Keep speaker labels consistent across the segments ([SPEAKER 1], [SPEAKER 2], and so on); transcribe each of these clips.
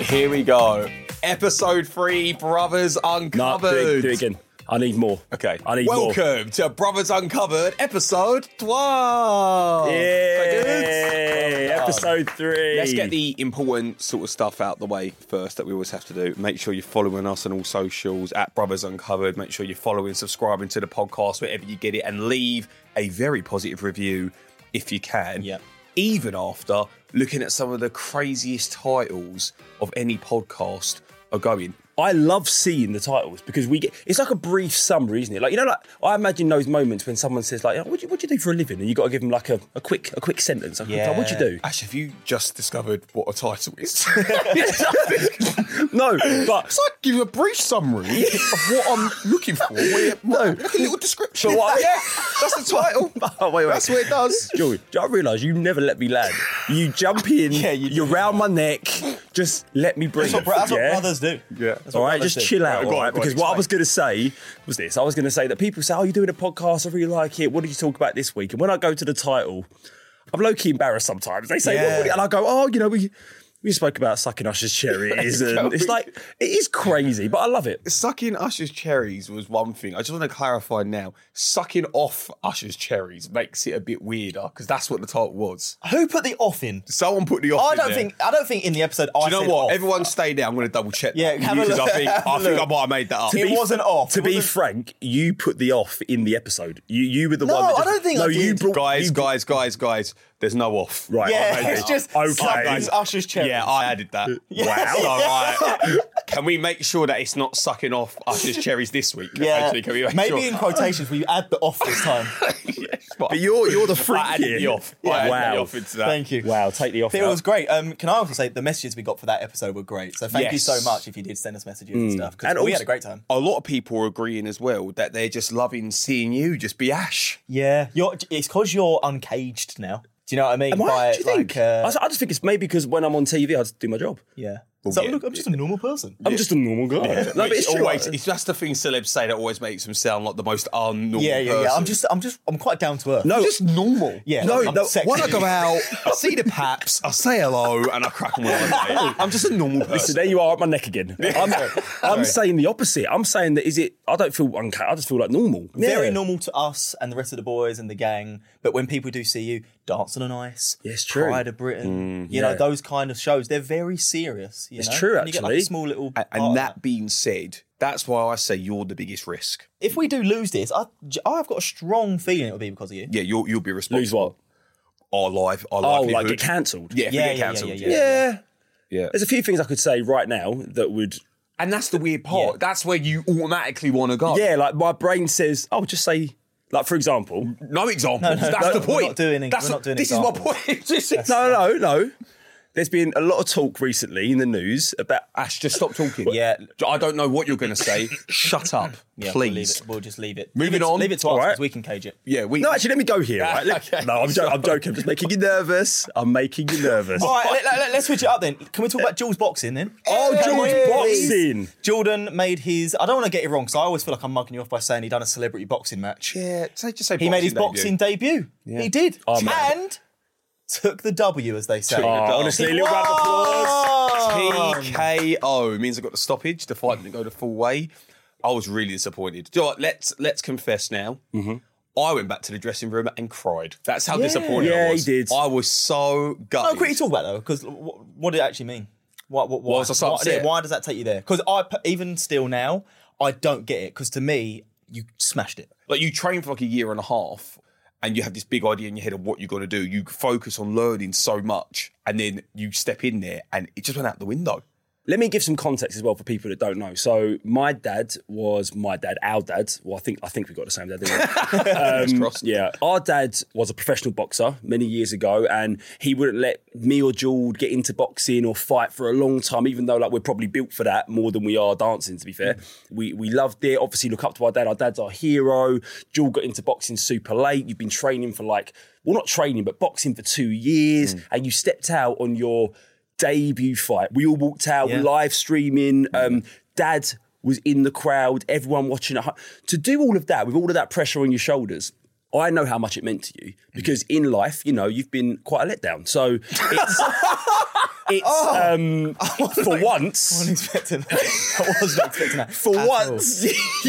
[SPEAKER 1] Here we go. Episode 3, Brothers Uncovered.
[SPEAKER 2] No, do it again. I need more.
[SPEAKER 1] Okay.
[SPEAKER 2] I need more.
[SPEAKER 1] Welcome to Brothers Uncovered, episode 12.
[SPEAKER 2] Yay! Episode 3.
[SPEAKER 1] Let's get the important sort of stuff out the way first that we always have to do. Make sure you're following us on all socials at Brothers Uncovered. Make sure you're following, subscribing to the podcast wherever you get it, and leave a very positive review if you can.
[SPEAKER 3] Yep.
[SPEAKER 1] Even after looking at some of the craziest titles of any podcast are going.
[SPEAKER 2] I love seeing the titles because it's like a brief summary, isn't it? Like, I imagine those moments when someone says like, what do you do for a living? And you got to give them like a quick sentence. Like,
[SPEAKER 3] Yeah.
[SPEAKER 2] What do you do?
[SPEAKER 1] Actually, have you just discovered what a title is?
[SPEAKER 2] No, but
[SPEAKER 1] It's like give you a brief summary of what I'm looking for. Like a little description.
[SPEAKER 2] But what-
[SPEAKER 1] Yeah, that's the title.
[SPEAKER 2] Oh, wait.
[SPEAKER 1] That's what it does.
[SPEAKER 2] Joey, I realise you never let me land. You jump in,
[SPEAKER 3] Yeah, you do.
[SPEAKER 2] you're round my neck, just let me breathe.
[SPEAKER 3] That's what brothers do.
[SPEAKER 1] Yeah.
[SPEAKER 3] That's what
[SPEAKER 2] All right,
[SPEAKER 3] brothers
[SPEAKER 2] just
[SPEAKER 3] do.
[SPEAKER 2] chill out,
[SPEAKER 1] Go on,
[SPEAKER 2] all right?
[SPEAKER 1] go on,
[SPEAKER 2] Because what I
[SPEAKER 1] explain.
[SPEAKER 2] was going to say was this. I was going to say that people say, you're doing a podcast, I really like it. What did you talk about this week? And when I go to the title, I'm low-key embarrassed sometimes. They say,
[SPEAKER 3] Yeah.
[SPEAKER 2] and I go, we spoke about sucking Usher's cherries. And it's like, it is crazy, but I love it.
[SPEAKER 1] Sucking Usher's cherries was one thing. I just want to clarify now. Sucking off Usher's cherries makes it a bit weirder because that's what the title was.
[SPEAKER 3] Who put the off in?
[SPEAKER 1] Someone put the off
[SPEAKER 3] I
[SPEAKER 1] in
[SPEAKER 3] don't
[SPEAKER 1] there.
[SPEAKER 3] think. I don't think in the episode.
[SPEAKER 1] Do you know what?
[SPEAKER 3] Off.
[SPEAKER 1] Everyone stay there. I'm going to double check.
[SPEAKER 3] Yeah,
[SPEAKER 1] that.
[SPEAKER 3] have a
[SPEAKER 1] Because
[SPEAKER 3] look.
[SPEAKER 1] I think
[SPEAKER 3] Have a
[SPEAKER 1] I
[SPEAKER 3] look.
[SPEAKER 1] might have made that up.
[SPEAKER 3] It wasn't off.
[SPEAKER 2] To
[SPEAKER 3] It
[SPEAKER 2] be
[SPEAKER 3] wasn't-
[SPEAKER 2] frank, you put the off in the episode. You were the
[SPEAKER 3] No,
[SPEAKER 2] one that
[SPEAKER 3] I
[SPEAKER 2] just...
[SPEAKER 3] don't think I
[SPEAKER 2] you
[SPEAKER 3] did.
[SPEAKER 2] brought...
[SPEAKER 1] Guys. There's no off.
[SPEAKER 2] Right.
[SPEAKER 3] Yeah,
[SPEAKER 2] okay.
[SPEAKER 3] it's just
[SPEAKER 2] Okay.
[SPEAKER 3] sucking Usher's cherries.
[SPEAKER 1] Yeah, I added that.
[SPEAKER 2] Wow.
[SPEAKER 1] So, can we make sure that it's not sucking off Usher's cherries this week?
[SPEAKER 3] Yeah.
[SPEAKER 1] Actually, can we make
[SPEAKER 3] Maybe
[SPEAKER 1] sure?
[SPEAKER 3] in quotations will you add the off this time?
[SPEAKER 2] But you're the freak
[SPEAKER 1] I added
[SPEAKER 2] here.
[SPEAKER 1] the off.
[SPEAKER 3] Yeah.
[SPEAKER 1] I added
[SPEAKER 2] Wow.
[SPEAKER 1] the off into that.
[SPEAKER 3] Thank you.
[SPEAKER 2] Wow, take the off
[SPEAKER 3] It
[SPEAKER 2] out.
[SPEAKER 3] was great. Can I also say the messages we got for that episode were great. So thank you
[SPEAKER 1] Yes.
[SPEAKER 3] so much if you did send us messages and stuff because
[SPEAKER 2] And
[SPEAKER 3] we
[SPEAKER 2] also-
[SPEAKER 3] had a great time.
[SPEAKER 1] A lot of people are agreeing as well that they're just loving seeing you just be Ash.
[SPEAKER 3] Yeah, it's because you're uncaged now. Do you know what I mean?
[SPEAKER 2] Am I? Do you think?
[SPEAKER 3] Like,
[SPEAKER 2] I just think it's maybe because when I'm on TV, I just do my job.
[SPEAKER 3] yeah. So
[SPEAKER 1] yeah.
[SPEAKER 3] look, I'm just a normal person.
[SPEAKER 2] I'm just a normal guy. No, but
[SPEAKER 1] Which
[SPEAKER 2] it's true.
[SPEAKER 1] always, it's just the thing celebs say that always makes them sound like the most unnormal
[SPEAKER 3] Yeah.
[SPEAKER 1] person.
[SPEAKER 3] I'm quite down to earth.
[SPEAKER 2] No,
[SPEAKER 1] just normal.
[SPEAKER 3] Yeah.
[SPEAKER 2] No,
[SPEAKER 3] I'm
[SPEAKER 2] no,
[SPEAKER 3] sexy.
[SPEAKER 1] When I go out, I see the paps, I say hello, and I crack on with my day. I'm just a normal person.
[SPEAKER 2] So there you are at my neck again. I'm saying the opposite. I'm saying that I don't feel uncat. I just feel like normal.
[SPEAKER 3] Very
[SPEAKER 2] Yeah.
[SPEAKER 3] normal to us and the rest of the boys and the gang. But when people do see you, Dancing on Ice,
[SPEAKER 2] Yeah, it's true.
[SPEAKER 3] Pride of Britain, you know, those kind of shows, they're very serious. You
[SPEAKER 2] It's
[SPEAKER 3] know?
[SPEAKER 2] true,
[SPEAKER 3] And you get like a
[SPEAKER 2] actually.
[SPEAKER 3] small little. part of
[SPEAKER 1] And that being said, that's why I say you're the biggest risk.
[SPEAKER 3] If we do lose this, I've got a strong feeling it'll be because of you.
[SPEAKER 1] Yeah, you'll be responsible.
[SPEAKER 2] Lose what?
[SPEAKER 1] Our
[SPEAKER 2] Oh,
[SPEAKER 1] livelihood.
[SPEAKER 2] like get cancelled.
[SPEAKER 1] Yeah, if we
[SPEAKER 3] Yeah,
[SPEAKER 1] get
[SPEAKER 3] yeah,
[SPEAKER 1] cancelled.
[SPEAKER 3] yeah,
[SPEAKER 2] Yeah.
[SPEAKER 1] Yeah.
[SPEAKER 2] There's a few things I could say right now that would.
[SPEAKER 1] And that's the weird part.
[SPEAKER 3] Yeah.
[SPEAKER 1] That's where you automatically want to go.
[SPEAKER 2] Yeah, like my brain says, just say, like for example.
[SPEAKER 1] No examples.
[SPEAKER 3] No,
[SPEAKER 1] That's the
[SPEAKER 3] we're
[SPEAKER 1] point.
[SPEAKER 3] not doing-
[SPEAKER 1] That's
[SPEAKER 3] we're not doing
[SPEAKER 1] This is my
[SPEAKER 3] examples.
[SPEAKER 1] point. This is-
[SPEAKER 2] No. There's been a lot of talk recently in the news about.
[SPEAKER 1] Ash, just stop talking.
[SPEAKER 3] Yeah.
[SPEAKER 1] I don't know what you're going to say. Shut up,
[SPEAKER 3] Yeah,
[SPEAKER 1] please.
[SPEAKER 3] We'll just leave it.
[SPEAKER 1] Moving
[SPEAKER 3] leave it,
[SPEAKER 1] on.
[SPEAKER 3] Leave it to us
[SPEAKER 2] All right.
[SPEAKER 3] because we can cage it.
[SPEAKER 1] Yeah, we.
[SPEAKER 2] No, actually, let me go here.
[SPEAKER 1] Yeah,
[SPEAKER 2] Right?
[SPEAKER 1] okay.
[SPEAKER 2] No, I'm joking. I'm just making you nervous. I'm making you nervous.
[SPEAKER 3] All right, let's switch it up then. Can we talk about Jules boxing then?
[SPEAKER 2] George boxing.
[SPEAKER 3] Jordan made his. I don't want to get it wrong because I always feel like I'm mugging you off by saying he done a celebrity boxing match.
[SPEAKER 1] Yeah, just say
[SPEAKER 3] He made his
[SPEAKER 1] boxing
[SPEAKER 3] boxing debut. He did.
[SPEAKER 2] Oh, man.
[SPEAKER 3] And took the W, as they say.
[SPEAKER 2] Honestly, a little round of applause.
[SPEAKER 1] TKO means I got the stoppage. The fight didn't go the full way. I was really disappointed. Do you know what? Let's confess now. I went back to the dressing room and cried. That's how disappointed I
[SPEAKER 2] Yeah,
[SPEAKER 1] was.
[SPEAKER 2] he did.
[SPEAKER 1] I was so gutted.
[SPEAKER 3] No, quickly talk about it though, because what did it actually mean? Why
[SPEAKER 1] was I so upset?
[SPEAKER 3] Why does that take you there? Because even still now, I don't get it. Because to me, you smashed it.
[SPEAKER 1] Like you train for like a year and a half and you have this big idea in your head of what you're going to do. You focus on learning so much and then you step in there and it just went out the window.
[SPEAKER 2] Let me give some context as well for people that don't know. So my dad was our dad. Well, I think we got the same dad, didn't we?
[SPEAKER 1] Crossed.
[SPEAKER 2] Yeah. Our dad was a professional boxer many years ago, and he wouldn't let me or Jewel get into boxing or fight for a long time, even though like we're probably built for that more than we are dancing, to be fair. We loved it. Obviously look up to our dad. Our dad's our hero. Jewel got into boxing super late. You've been training for not training, but boxing for 2 years, and you stepped out on your debut fight. We all walked out, live streaming. Dad was in the crowd, everyone watching at home. To do all of that, with all of that pressure on your shoulders, I know how much it meant to you because in life, you've been quite a letdown. So it's... it's for once.
[SPEAKER 3] I wasn't expecting that. I wasn't expecting that.
[SPEAKER 2] For
[SPEAKER 3] at
[SPEAKER 2] once.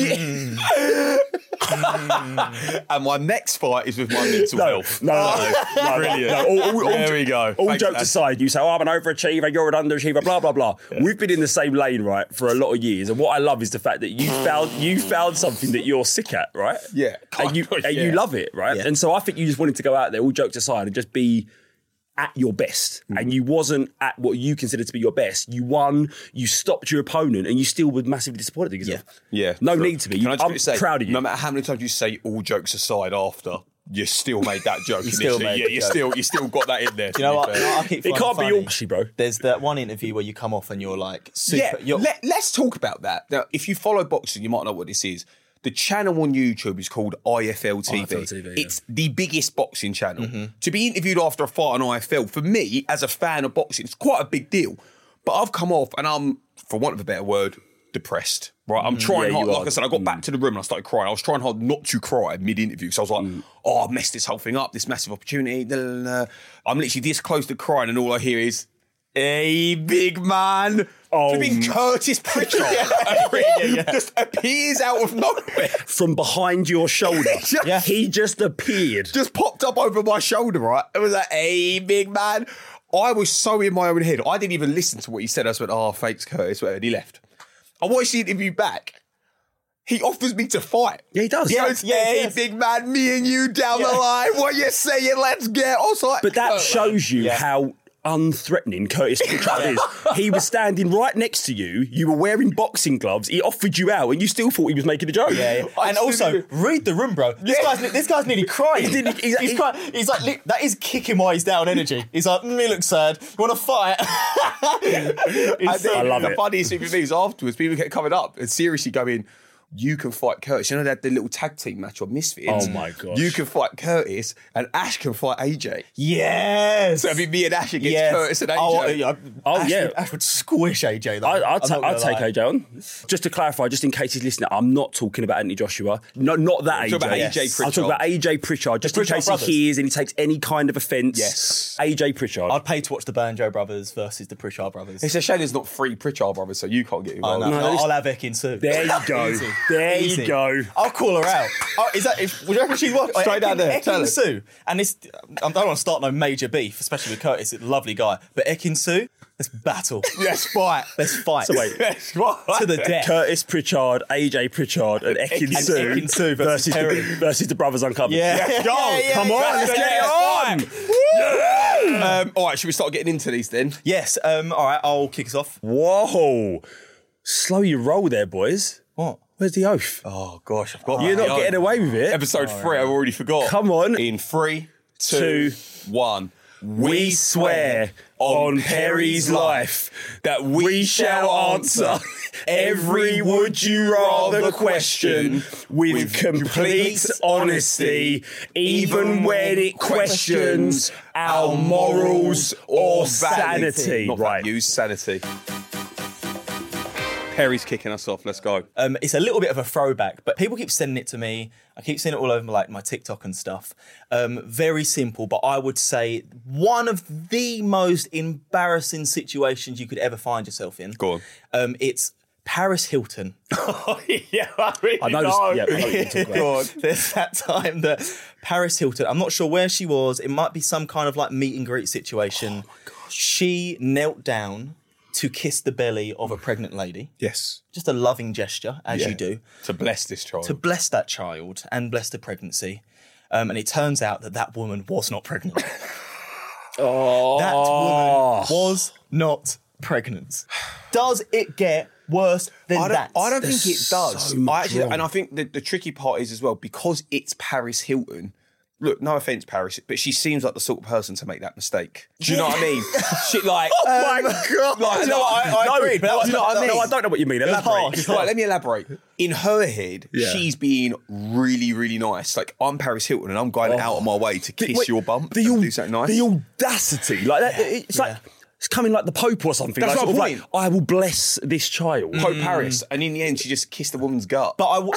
[SPEAKER 1] And my next fight is with my mental health.
[SPEAKER 2] No.
[SPEAKER 1] Brilliant. There we go.
[SPEAKER 2] All
[SPEAKER 1] Thanks,
[SPEAKER 2] jokes
[SPEAKER 1] Ash.
[SPEAKER 2] aside, you say, I'm an overachiever, you're an underachiever, blah, blah, blah. We've been in the same lane, right, for a lot of years. And what I love is the fact that you found something that you're sick at, right?
[SPEAKER 1] Yeah.
[SPEAKER 2] And you love it, right?
[SPEAKER 3] Yeah.
[SPEAKER 2] And so I think you just wanted to go out there, all jokes aside, and just be at your best. And you wasn't at what you consider to be your best. You won, you stopped your opponent, and you still were massively disappointed in yourself.
[SPEAKER 1] Yeah.
[SPEAKER 2] No
[SPEAKER 1] true.
[SPEAKER 2] need to be.
[SPEAKER 1] Can I just
[SPEAKER 2] I'm
[SPEAKER 1] quickly say,
[SPEAKER 2] proud of you.
[SPEAKER 1] No matter how many times you say all jokes aside after, you still made that joke.
[SPEAKER 3] still
[SPEAKER 1] initially.
[SPEAKER 3] made
[SPEAKER 1] Yeah,
[SPEAKER 3] the joke.
[SPEAKER 1] you still got that in there.
[SPEAKER 3] You know what? I keep
[SPEAKER 2] It
[SPEAKER 3] finding
[SPEAKER 2] can't be
[SPEAKER 3] funny.
[SPEAKER 2] all actually, bro.
[SPEAKER 3] There's that one interview where you come off and you're like super.
[SPEAKER 1] Yeah, let's talk about that. Now, if you follow boxing, you might know what this is. The channel on YouTube is called IFL TV.
[SPEAKER 2] IFL TV, yeah.
[SPEAKER 1] It's the biggest boxing channel. To be interviewed after a fight on IFL, for me, as a fan of boxing, it's quite a big deal. But I've come off and I'm, for want of a better word, depressed. Right, I'm trying
[SPEAKER 2] yeah,
[SPEAKER 1] hard.
[SPEAKER 2] you
[SPEAKER 1] Like
[SPEAKER 2] are.
[SPEAKER 1] I said, I got back to the room and I started crying. I was trying hard not to cry mid-interview. So I was like, oh, I've messed this whole thing up, this massive opportunity. I'm literally this close to crying and all I hear is, hey, big man.
[SPEAKER 2] Oh.
[SPEAKER 1] Flipping Curtis Pritchard just appears out of nowhere.
[SPEAKER 2] From behind your shoulder.
[SPEAKER 3] Yeah.
[SPEAKER 2] He just appeared.
[SPEAKER 1] Just popped up over my shoulder, right? It was like, hey, big man. I was so in my own head. I didn't even listen to what he said. I just went, oh, thanks, Curtis. And he left. I watched the interview back. He offers me to fight.
[SPEAKER 2] Yeah, he does.
[SPEAKER 1] He goes, hey, big man, me and you down the line. What you saying? Let's get. I was like,
[SPEAKER 2] But that shows you how unthreatening Curtis Pritchard is. He was standing right next to you. You were wearing boxing gloves. He offered you out, and you still thought he was making a joke.
[SPEAKER 3] Yeah. And also, read the room, bro. This guy's nearly crying. He's crying. He's like, that is kicking while he's down energy. He's like, he looks sad. You want to fight?
[SPEAKER 2] I love
[SPEAKER 1] the
[SPEAKER 2] it.
[SPEAKER 1] funniest thing for me is afterwards, people kept coming up and seriously going, you can fight Curtis. You know, they had the little tag team match on Misfits.
[SPEAKER 2] Oh my gosh.
[SPEAKER 1] You can fight Curtis and Ash can fight AJ.
[SPEAKER 3] Yes.
[SPEAKER 1] So it'd be me and Ash against Curtis and AJ.
[SPEAKER 3] Ash would squish AJ, though.
[SPEAKER 2] I'd take AJ on. Just to clarify, just in case he's listening, I'm not talking about Anthony Joshua. No, not that AJ.
[SPEAKER 1] talking about AJ Pritchard.
[SPEAKER 2] I'm talking about AJ Pritchard, just in
[SPEAKER 3] Pritchard
[SPEAKER 2] case
[SPEAKER 3] brothers.
[SPEAKER 2] he hears and he takes any kind of offence.
[SPEAKER 1] Yes.
[SPEAKER 2] AJ Pritchard.
[SPEAKER 3] I'd pay to watch the Banjo brothers versus the Pritchard brothers.
[SPEAKER 1] It's a shame there's not 3 Pritchard brothers, so you can't get involved.
[SPEAKER 3] No,
[SPEAKER 2] this-
[SPEAKER 3] I'll have Ekin Sue.
[SPEAKER 2] There you go.
[SPEAKER 3] Easy.
[SPEAKER 2] There
[SPEAKER 3] Easy.
[SPEAKER 2] you go.
[SPEAKER 3] I'll call her out. Would you reckon she'd walk
[SPEAKER 1] Straight down there, tell
[SPEAKER 3] Ekin
[SPEAKER 1] her.
[SPEAKER 3] Sue. And this, I don't want to start no major beef, especially with Curtis. He's a lovely guy. But Ekin Sue, let's battle.
[SPEAKER 1] Let's fight.
[SPEAKER 3] Let's fight.
[SPEAKER 2] So wait.
[SPEAKER 1] Let's fight.
[SPEAKER 3] To the death.
[SPEAKER 2] Curtis Pritchard, AJ Pritchard, and Ekin Sue,
[SPEAKER 3] Ekin Sue versus Perry.
[SPEAKER 2] versus the Brothers Uncovered.
[SPEAKER 3] Yeah.
[SPEAKER 1] Let's go.
[SPEAKER 3] Yeah,
[SPEAKER 2] Come on, let's get it on.
[SPEAKER 1] All right, should we start getting into these then?
[SPEAKER 3] Yes. All right, I'll kick us off.
[SPEAKER 2] Whoa. Slow your roll there, boys.
[SPEAKER 3] What?
[SPEAKER 2] Where's the oath?
[SPEAKER 1] Oh, gosh, I've got
[SPEAKER 2] You're not getting away with it.
[SPEAKER 1] Episode 3, I've already forgot.
[SPEAKER 2] Come on.
[SPEAKER 1] In 3, 2, 1.
[SPEAKER 2] We swear on Perry's life that we shall answer every would you rather question with complete honesty, even when it questions our morals or sanity.
[SPEAKER 1] Not
[SPEAKER 2] Right.
[SPEAKER 1] use sanity. Perry's kicking us off. Let's go.
[SPEAKER 3] It's a little bit of a throwback, but people keep sending it to me. I keep seeing it all over like my TikTok and stuff. Very simple, but I would say one of the most embarrassing situations you could ever find yourself in.
[SPEAKER 1] Go on.
[SPEAKER 3] It's Paris Hilton.
[SPEAKER 1] Yeah, I really
[SPEAKER 2] I know this. Yeah, I know what you're talking about.
[SPEAKER 1] Go on.
[SPEAKER 3] There's that time that Paris Hilton, I'm not sure where she was. It might be some kind of like meet and greet situation. Oh my gosh. She knelt down to kiss the belly of a pregnant lady.
[SPEAKER 1] Yes.
[SPEAKER 3] Just a loving gesture, as you do.
[SPEAKER 1] To bless this child.
[SPEAKER 3] To bless that child and bless the pregnancy. And it turns out that that woman was not pregnant. That woman was not pregnant. Does it get worse than that?
[SPEAKER 1] I don't think it does.
[SPEAKER 2] so much wrong.
[SPEAKER 1] And I think the tricky part is as well, because it's Paris Hilton. Look, no offense, Paris, but she seems like the sort of person to make that mistake. Do you know what I mean? She like,
[SPEAKER 2] Oh my God.
[SPEAKER 1] like,
[SPEAKER 3] You know what, I agreed, but that was-
[SPEAKER 1] do you know what I mean?
[SPEAKER 2] No, I don't know what you mean. Elaborate.
[SPEAKER 3] harsh.
[SPEAKER 1] Right, let me elaborate. In her head, she's being really, really nice. Like, I'm Paris Hilton and I'm going out of my way to kiss
[SPEAKER 2] Wait,
[SPEAKER 1] your bump.
[SPEAKER 2] The,
[SPEAKER 1] and do something nice.
[SPEAKER 2] the audacity. Like that. It's like It's coming like the Pope or something.
[SPEAKER 1] That's
[SPEAKER 2] like,
[SPEAKER 1] my
[SPEAKER 2] sort of
[SPEAKER 1] point.
[SPEAKER 2] like, I will bless this child.
[SPEAKER 1] Pope Paris, and in the end, she just kissed the woman's gut.
[SPEAKER 3] But I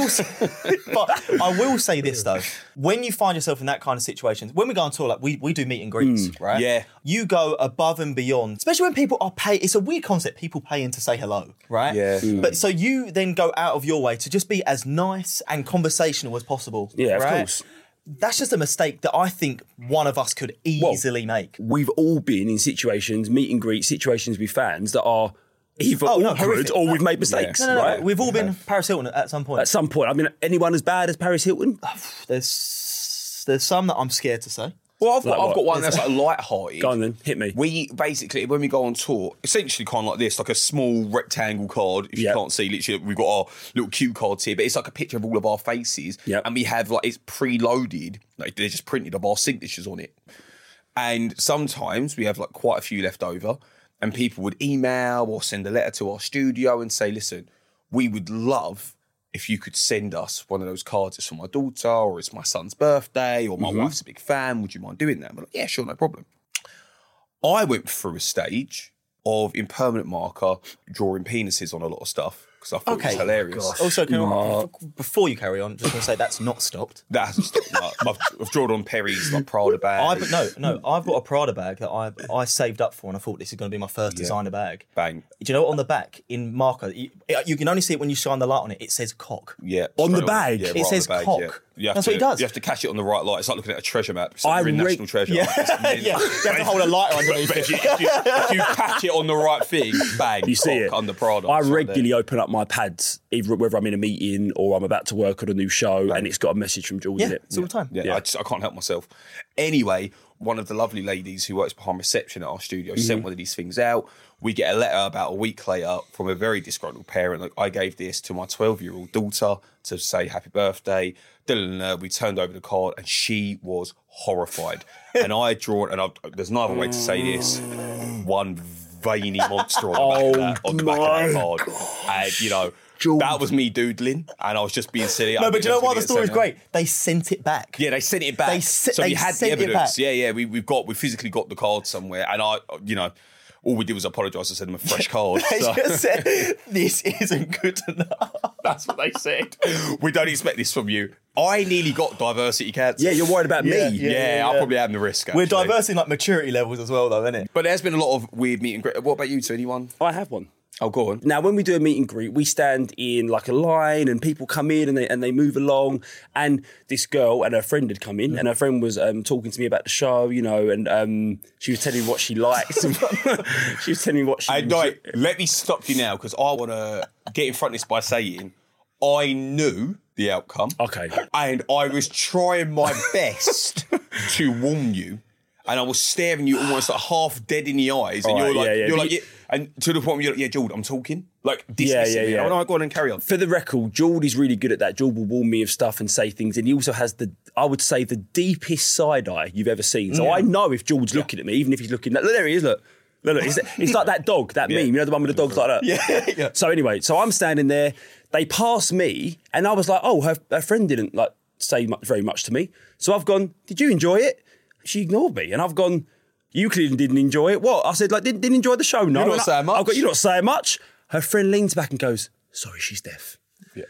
[SPEAKER 3] will say this though: when you find yourself in that kind of situation, when we go on tour, like we do meet and greets, right?
[SPEAKER 1] Yeah.
[SPEAKER 3] You go above and beyond, especially when people are paying. It's a weird concept. People pay in to say hello, right?
[SPEAKER 1] Yeah.
[SPEAKER 3] But so you then go out of your way to just be as nice and conversational as possible.
[SPEAKER 2] Yeah, of
[SPEAKER 3] right?
[SPEAKER 2] course.
[SPEAKER 3] That's just a mistake that I think one of us could easily make.
[SPEAKER 2] We've all been in situations, meet and greet situations with fans that are either awkward
[SPEAKER 3] horrific.
[SPEAKER 2] or we've made mistakes,
[SPEAKER 3] No.
[SPEAKER 2] right?
[SPEAKER 3] We've all been Paris Hilton at some point.
[SPEAKER 2] At some point. I mean, anyone as bad as Paris Hilton?
[SPEAKER 3] There's some that I'm scared to say.
[SPEAKER 1] Well, I've
[SPEAKER 2] Like
[SPEAKER 1] got
[SPEAKER 2] what?
[SPEAKER 1] one that's like light-hearted.
[SPEAKER 2] Go on then, hit me.
[SPEAKER 1] We basically, when we go on tour, essentially kind of like this, like a small rectangle card. If you
[SPEAKER 2] Yep.
[SPEAKER 1] can't see, literally, we've got our little cue cards here, but it's like a picture of all of our faces.
[SPEAKER 2] Yep.
[SPEAKER 1] And we have like, it's preloaded, like they're just printed of our signatures on it. And sometimes we have like quite a few left over, and people would email or send a letter to our studio and say, listen, we would love if you could send us one of those cards. It's for my daughter, or it's my son's birthday, or my wife's a big fan. Would you mind doing that? I'm like, yeah, sure, no problem. I went through a stage of impermanent marker drawing penises on a lot of stuff because I thought it was hilarious.
[SPEAKER 3] Also, before you carry on, just want to say that's not stopped.
[SPEAKER 1] That hasn't stopped. Like, I've drawn on Perry's like Prada bag.
[SPEAKER 3] I've got a Prada bag that I saved up for, and I thought this is going to be my first designer bag.
[SPEAKER 1] Bang.
[SPEAKER 3] Do you know what, on the back in marker, you can only see it when you shine the light on it. It says cock.
[SPEAKER 1] Yeah.
[SPEAKER 2] On the
[SPEAKER 1] straight away.
[SPEAKER 2] bag?
[SPEAKER 1] Yeah,
[SPEAKER 2] It
[SPEAKER 1] right on
[SPEAKER 3] says
[SPEAKER 1] the bag,
[SPEAKER 3] cock.
[SPEAKER 1] yeah. You have
[SPEAKER 3] That's
[SPEAKER 1] to,
[SPEAKER 3] what he does.
[SPEAKER 1] You have to catch it on the right light. It's like looking at a treasure map. It's
[SPEAKER 2] I
[SPEAKER 1] like you're in
[SPEAKER 2] re-
[SPEAKER 1] national treasure.
[SPEAKER 3] Yeah,
[SPEAKER 1] It's mint.
[SPEAKER 3] yeah. You have to hold a lighter underneath
[SPEAKER 1] But
[SPEAKER 3] it.
[SPEAKER 1] if you catch it on the right thing, bang,
[SPEAKER 2] You see it.
[SPEAKER 1] under Prada.
[SPEAKER 2] I
[SPEAKER 1] It's right
[SPEAKER 2] regularly open up my pads, either whether I'm in a meeting or I'm about to work on a new show, and it's got a message from Jules in
[SPEAKER 3] Yeah,
[SPEAKER 2] it.
[SPEAKER 3] it's all the time.
[SPEAKER 1] there. Yeah, I can't help myself. Anyway, one of the lovely ladies who works behind reception at our studio sent one of these things out. We get a letter about a week later from a very disgruntled parent. Like, I gave this to my 12-year-old daughter to say happy birthday. We turned over the card and she was horrified. And I had drawn, and there's no other way to say this, one veiny monster on the back of that card. And, you know, that was me doodling, and I was just being silly.
[SPEAKER 3] No, but do you know what? The story's great. They sent it back.
[SPEAKER 1] Yeah, they sent it back. So
[SPEAKER 3] they
[SPEAKER 1] we had the
[SPEAKER 3] sent it
[SPEAKER 1] evidence.
[SPEAKER 3] back.
[SPEAKER 1] Yeah, we physically got the card somewhere, and I, you know, all we did was apologise and send them a fresh card.
[SPEAKER 3] They
[SPEAKER 1] So
[SPEAKER 3] just said, this isn't good enough.
[SPEAKER 1] that's what they said. We don't expect this from you. I nearly got diversity cancer.
[SPEAKER 2] Yeah, you're worried about
[SPEAKER 3] Yeah,
[SPEAKER 2] me.
[SPEAKER 1] Yeah, I'll probably have the risk.
[SPEAKER 3] We're
[SPEAKER 1] actually.
[SPEAKER 3] diverse in like maturity levels as well, though, isn't it?
[SPEAKER 1] But there's been a lot of weird meet and greet. What about you two? Anyone?
[SPEAKER 2] I have one.
[SPEAKER 1] Oh, go on.
[SPEAKER 2] Now, when we do a meet and greet, we stand in like a line and people come in and they move along. And this girl and her friend had come in and her friend was talking to me about the show, you know, and she was telling me what she likes. She was telling me what she...
[SPEAKER 1] Let me stop you now, because I want to get in front of this by saying I knew the outcome.
[SPEAKER 2] Okay.
[SPEAKER 1] And I was trying my best to warn you. And I was staring you almost like half dead in the eyes. And
[SPEAKER 2] All right,
[SPEAKER 1] you're like, and to the point where you're like, yeah, Jord, I'm talking. Like, dismissing me.
[SPEAKER 2] yeah.
[SPEAKER 1] Oh, no, go on and carry on.
[SPEAKER 2] For the record, Jord is really good at that. Jord will warn me of stuff and say things. And he also has I would say, the deepest side eye you've ever seen. So I know if Jord's looking at me, even if he's looking... Look, there he is, look. Look, it's like that dog, that meme. You know the one with the dogs like that?
[SPEAKER 3] Yeah.
[SPEAKER 2] So anyway, so I'm standing there. They pass me, and I was like, oh, her friend didn't like say very much to me. So I've gone, did you enjoy it? She ignored me, and I've gone, you clearly didn't enjoy it. What? I said, like, didn't enjoy the show. No,
[SPEAKER 1] You're not saying much.
[SPEAKER 2] I've got, you're not saying much. Her friend leans back and goes, sorry, she's deaf.
[SPEAKER 1] Yeah.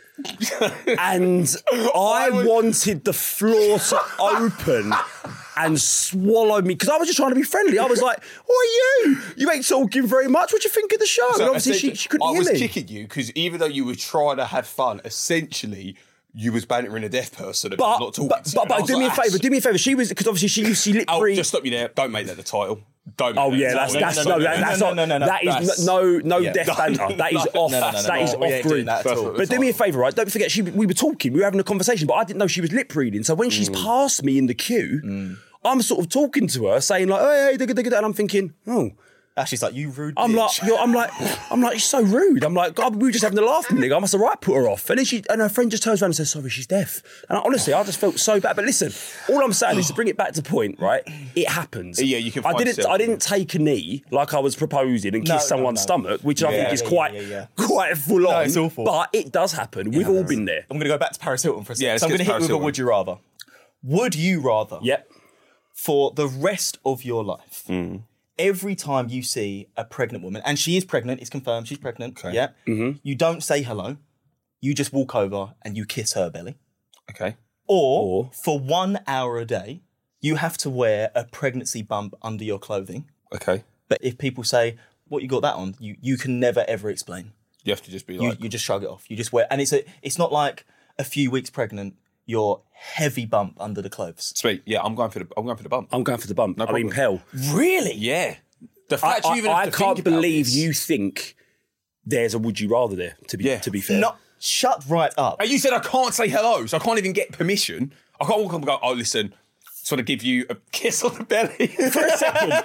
[SPEAKER 2] And I wanted the floor to open and swallow me, because I was just trying to be friendly. I was like, "What are you? You ain't talking very much. What do you think of the show?"
[SPEAKER 1] So
[SPEAKER 2] and obviously she couldn't
[SPEAKER 1] I
[SPEAKER 2] hear
[SPEAKER 1] was
[SPEAKER 2] me.
[SPEAKER 1] kicking you because even though you were trying to have fun, essentially you was bantering a deaf person about not talking to you. And I
[SPEAKER 2] But
[SPEAKER 1] was
[SPEAKER 2] do me a
[SPEAKER 1] like,
[SPEAKER 2] favour. Do me a favour. She was, because obviously she lip
[SPEAKER 1] Oh,
[SPEAKER 2] read.
[SPEAKER 1] just stop you there. Don't make that the title. Don't. Make
[SPEAKER 2] Oh
[SPEAKER 1] that
[SPEAKER 2] yeah,
[SPEAKER 1] the
[SPEAKER 2] that's
[SPEAKER 1] title.
[SPEAKER 2] not. That is no
[SPEAKER 3] Yeah.
[SPEAKER 2] death banter. That is off. That is
[SPEAKER 3] We ain't
[SPEAKER 2] off
[SPEAKER 3] doing
[SPEAKER 2] grid.
[SPEAKER 3] that at all.
[SPEAKER 2] But do me a favour, right? Don't forget, we were talking, we were having a conversation, but I didn't know she was lip reading. So when she's passed me in the queue, I'm sort of talking to her, saying like, "Hey, and I'm thinking, oh."
[SPEAKER 3] She's like, you rude
[SPEAKER 2] I'm
[SPEAKER 3] bitch.
[SPEAKER 2] like, you're so rude. I'm like, God, we were just having a laugh, nigga. I must have put her off. And then her friend just turns around and says, sorry, she's deaf. And honestly, I just felt so bad. But listen, all I'm saying is, to bring it back to point, right? It happens.
[SPEAKER 1] Yeah, you can
[SPEAKER 2] I
[SPEAKER 1] find
[SPEAKER 2] didn't
[SPEAKER 1] yourself.
[SPEAKER 2] take a knee like I was proposing and kiss someone's stomach, which I think is quite full on.
[SPEAKER 3] it's awful.
[SPEAKER 2] But it does happen. We've all been there.
[SPEAKER 3] I'm going to go back to Paris Hilton for a second.
[SPEAKER 1] Yeah, let's
[SPEAKER 3] So I'm
[SPEAKER 1] get
[SPEAKER 3] going to
[SPEAKER 1] to
[SPEAKER 3] hit you with
[SPEAKER 1] Paris
[SPEAKER 3] a
[SPEAKER 1] Hilton.
[SPEAKER 3] would you rather. Would you rather,
[SPEAKER 2] Yep.
[SPEAKER 3] for the rest of your life, every time you see a pregnant woman, and she is pregnant, it's confirmed, she's pregnant,
[SPEAKER 1] Okay.
[SPEAKER 3] yeah?
[SPEAKER 2] Mm-hmm.
[SPEAKER 3] You don't say hello. You just walk over and you kiss her belly.
[SPEAKER 1] Okay.
[SPEAKER 3] Or for 1 hour a day, you have to wear a pregnancy bump under your clothing.
[SPEAKER 1] Okay.
[SPEAKER 3] But if people say, what you got that on? You can never, ever explain.
[SPEAKER 1] You have to just be
[SPEAKER 3] You,
[SPEAKER 1] like...
[SPEAKER 3] you just shrug it off. You just wear... And it's not like a few weeks pregnant, your heavy bump under the clothes.
[SPEAKER 1] Sweet. Yeah, I'm going for the bump.
[SPEAKER 2] I'm going for the bump. I mean,
[SPEAKER 1] problem.
[SPEAKER 2] hell.
[SPEAKER 3] Really?
[SPEAKER 1] Yeah. The fact you even have
[SPEAKER 2] I
[SPEAKER 1] to
[SPEAKER 2] can't
[SPEAKER 1] think about
[SPEAKER 2] believe
[SPEAKER 1] this.
[SPEAKER 2] you think there's a would you rather there, to be fair.
[SPEAKER 3] No, shut right up.
[SPEAKER 1] You said I can't say hello, so I can't even get permission. I can't walk up and go, oh, listen, just want to give you a kiss on the belly.
[SPEAKER 2] For a second.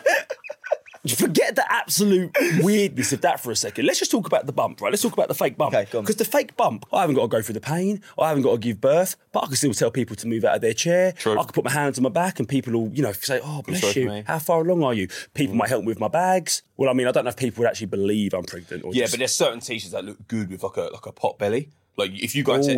[SPEAKER 2] Forget the absolute weirdness of that for a second. Let's just talk about the bump, right? Let's talk about the fake bump.
[SPEAKER 3] Okay, go on.
[SPEAKER 2] Because the fake bump, I haven't got to go through the pain. I haven't got to give birth, but I can still tell people to move out of their chair.
[SPEAKER 1] True.
[SPEAKER 2] I can put my hands on my back and people will, say, oh, bless
[SPEAKER 1] sorry for
[SPEAKER 2] you.
[SPEAKER 1] me.
[SPEAKER 2] How far along are you? People might help me with my bags. Well, I mean, I don't know if people would actually believe I'm pregnant. Or
[SPEAKER 1] Yeah,
[SPEAKER 2] just...
[SPEAKER 1] but there's certain t-shirts that look good with like a pot belly. Like if you go into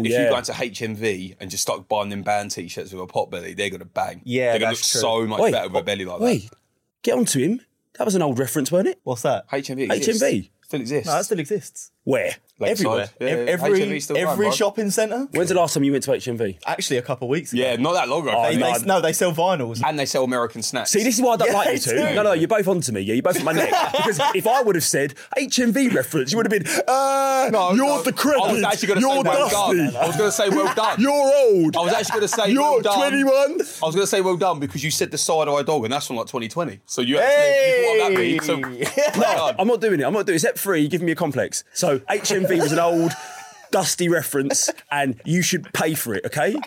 [SPEAKER 1] HMV and just start buying them band t-shirts with a pot belly, they're gonna bang.
[SPEAKER 3] Yeah,
[SPEAKER 1] they're gonna look
[SPEAKER 3] that's true.
[SPEAKER 1] so much better with a belly like
[SPEAKER 2] Wait, get onto him. That was an old reference, weren't it?
[SPEAKER 3] What's that?
[SPEAKER 1] that. HMV exists.
[SPEAKER 2] HMV?
[SPEAKER 1] Still exists.
[SPEAKER 3] No, that still exists.
[SPEAKER 2] Where?
[SPEAKER 3] Everywhere.
[SPEAKER 1] Yeah, HMV still going,
[SPEAKER 3] Every
[SPEAKER 1] bro.
[SPEAKER 3] shopping centre.
[SPEAKER 2] When's the last time you went to HMV?
[SPEAKER 3] Actually, a couple of weeks ago.
[SPEAKER 1] Yeah, not that long ago.
[SPEAKER 3] They sell vinyls.
[SPEAKER 1] And they sell American snacks.
[SPEAKER 2] See, this is why I don't like you
[SPEAKER 3] they
[SPEAKER 2] two.
[SPEAKER 3] do.
[SPEAKER 2] No, you're both onto me. Yeah, you're both at my neck. Because if I would have said HMV reference, you would have been, you're decrepit.
[SPEAKER 1] I was actually going to say
[SPEAKER 2] you're
[SPEAKER 1] well
[SPEAKER 2] dusty.
[SPEAKER 1] done. I was going to say well done.
[SPEAKER 2] You're old.
[SPEAKER 1] I was actually going to say
[SPEAKER 2] You're
[SPEAKER 1] well done.
[SPEAKER 2] 21.
[SPEAKER 1] I was going to say well done because you said the side-eye dog, and that's from like 2020. So you actually you brought that big. So well done.
[SPEAKER 2] I'm not doing it. I'm not doing it. Except free, giving me a complex. So HMV was an old, dusty reference, and you should pay for it, okay?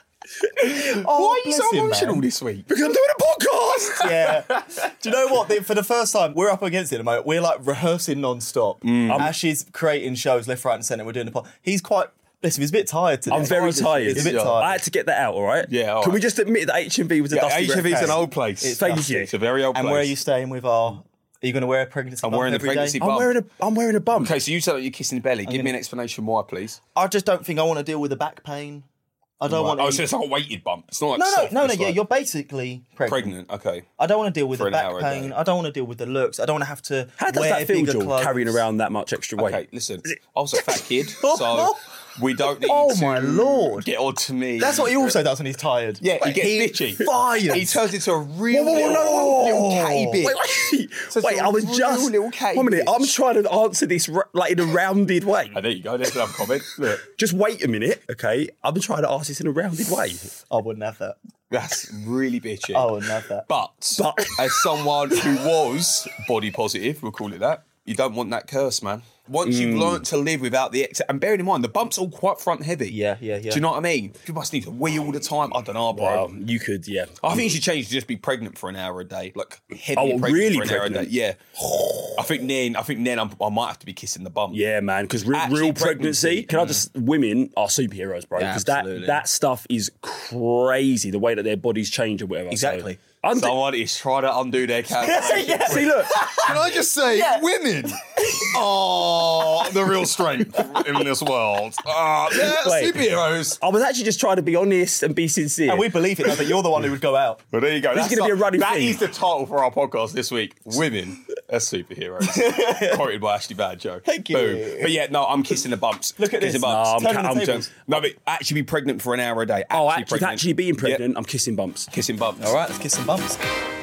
[SPEAKER 1] Why are you so
[SPEAKER 3] bless him,
[SPEAKER 1] emotional
[SPEAKER 3] man.
[SPEAKER 1] this week?
[SPEAKER 2] Because I'm doing a podcast.
[SPEAKER 3] Yeah. Do you know what? For the first time, we're up against it at the moment. We're like rehearsing non-stop. Ash is creating shows left, right and centre. We're doing the pod. He's quite... Listen, he's a bit tired today.
[SPEAKER 2] I'm very tired.
[SPEAKER 3] He's a bit
[SPEAKER 1] Yeah.
[SPEAKER 3] tired.
[SPEAKER 2] I had to get that out, all right?
[SPEAKER 1] Yeah, all
[SPEAKER 2] Can we
[SPEAKER 1] right.
[SPEAKER 2] just admit that HMV was a dusty
[SPEAKER 1] HMV's
[SPEAKER 2] reference?
[SPEAKER 1] an old place.
[SPEAKER 2] Thank you.
[SPEAKER 1] It's a very old place.
[SPEAKER 3] And where are you staying with our... Are you going to wear a pregnancy bump
[SPEAKER 1] wearing a
[SPEAKER 3] every day?
[SPEAKER 1] pregnancy
[SPEAKER 2] I'm wearing a bump.
[SPEAKER 1] Okay, so you said that you're kissing the belly. Give me an explanation why, please.
[SPEAKER 3] I just don't think I want to deal with the back pain. I don't want
[SPEAKER 1] Oh,
[SPEAKER 3] any-
[SPEAKER 1] so it's like a weighted bump. It's not like
[SPEAKER 3] No,
[SPEAKER 1] soft,
[SPEAKER 3] yeah,
[SPEAKER 1] it's like
[SPEAKER 3] you're basically pregnant.
[SPEAKER 1] pregnant. Okay.
[SPEAKER 3] I don't want to deal with
[SPEAKER 1] For
[SPEAKER 3] the
[SPEAKER 1] an
[SPEAKER 3] back
[SPEAKER 1] hour a
[SPEAKER 3] pain.
[SPEAKER 1] day.
[SPEAKER 3] I don't want to deal with the looks. I don't want to have to
[SPEAKER 2] How does
[SPEAKER 3] wear
[SPEAKER 2] that feel,
[SPEAKER 3] bigger
[SPEAKER 2] Joel,
[SPEAKER 3] clothes.
[SPEAKER 2] carrying around that much extra weight?
[SPEAKER 1] Okay, listen. I was a fat kid, so we don't need
[SPEAKER 3] Oh,
[SPEAKER 1] to
[SPEAKER 3] my Lord.
[SPEAKER 1] get on to me.
[SPEAKER 3] That's what he also does when he's tired.
[SPEAKER 1] Yeah, he gets
[SPEAKER 3] He
[SPEAKER 1] bitchy.
[SPEAKER 3] fires.
[SPEAKER 1] He turns into a real
[SPEAKER 2] Whoa.
[SPEAKER 1] little catty bitch.
[SPEAKER 2] Wait, I was
[SPEAKER 1] real
[SPEAKER 2] just...
[SPEAKER 1] little catty
[SPEAKER 2] One minute,
[SPEAKER 1] bitch.
[SPEAKER 2] I'm trying to answer this like in a rounded way.
[SPEAKER 1] Oh, there you go. There's another comment. Look,
[SPEAKER 2] Just wait a minute, okay? I'm trying to ask this in a rounded way.
[SPEAKER 3] I wouldn't have that.
[SPEAKER 1] that's really bitchy.
[SPEAKER 3] I wouldn't have that.
[SPEAKER 1] But as someone who was body positive, we'll call it that, you don't want that curse, man. Once you've learnt to live without the excess, and bearing in mind, the bump's all quite front heavy.
[SPEAKER 3] Yeah.
[SPEAKER 1] Do you know what I mean? You must need to wee all the time. I don't know, bro.
[SPEAKER 2] Well, you could, yeah.
[SPEAKER 1] I think you should change to just be pregnant for an hour a day, like heavy
[SPEAKER 2] Oh,
[SPEAKER 1] pregnant
[SPEAKER 2] really
[SPEAKER 1] for an hour a
[SPEAKER 2] pregnant?
[SPEAKER 1] day. Yeah, I think then I might have to be kissing the bum.
[SPEAKER 2] Yeah, man, because
[SPEAKER 1] Actually,
[SPEAKER 2] real pregnancy, can I just, women are superheroes, bro.
[SPEAKER 3] Yeah,
[SPEAKER 2] Because
[SPEAKER 3] absolutely.
[SPEAKER 2] that stuff is crazy, the way that their bodies change or whatever.
[SPEAKER 3] Exactly.
[SPEAKER 2] So,
[SPEAKER 1] Someone is trying to undo their calculation.
[SPEAKER 2] See, look,
[SPEAKER 1] Can I just say, women are the real strength in this world. They're
[SPEAKER 2] Wait.
[SPEAKER 1] superheroes.
[SPEAKER 2] I was actually just trying to be honest and be sincere.
[SPEAKER 3] And we believe it, though, but you're the one who would go out.
[SPEAKER 1] Well, there you go.
[SPEAKER 2] This is gonna be a running
[SPEAKER 1] That
[SPEAKER 2] thing.
[SPEAKER 1] is the title for our podcast this week. Women are superheroes. Quoted by Ashley Badjo.
[SPEAKER 3] Thank you.
[SPEAKER 1] Boom. But yeah, no, I'm kissing the bumps.
[SPEAKER 3] Look at
[SPEAKER 1] Kissing
[SPEAKER 3] this.
[SPEAKER 1] bumps.
[SPEAKER 3] Turning the tables.
[SPEAKER 1] No, but actually be pregnant for an hour a day.
[SPEAKER 2] actually being pregnant, I'm kissing bumps.
[SPEAKER 1] Yeah, kissing bumps.
[SPEAKER 3] All right, let's kiss some bumps.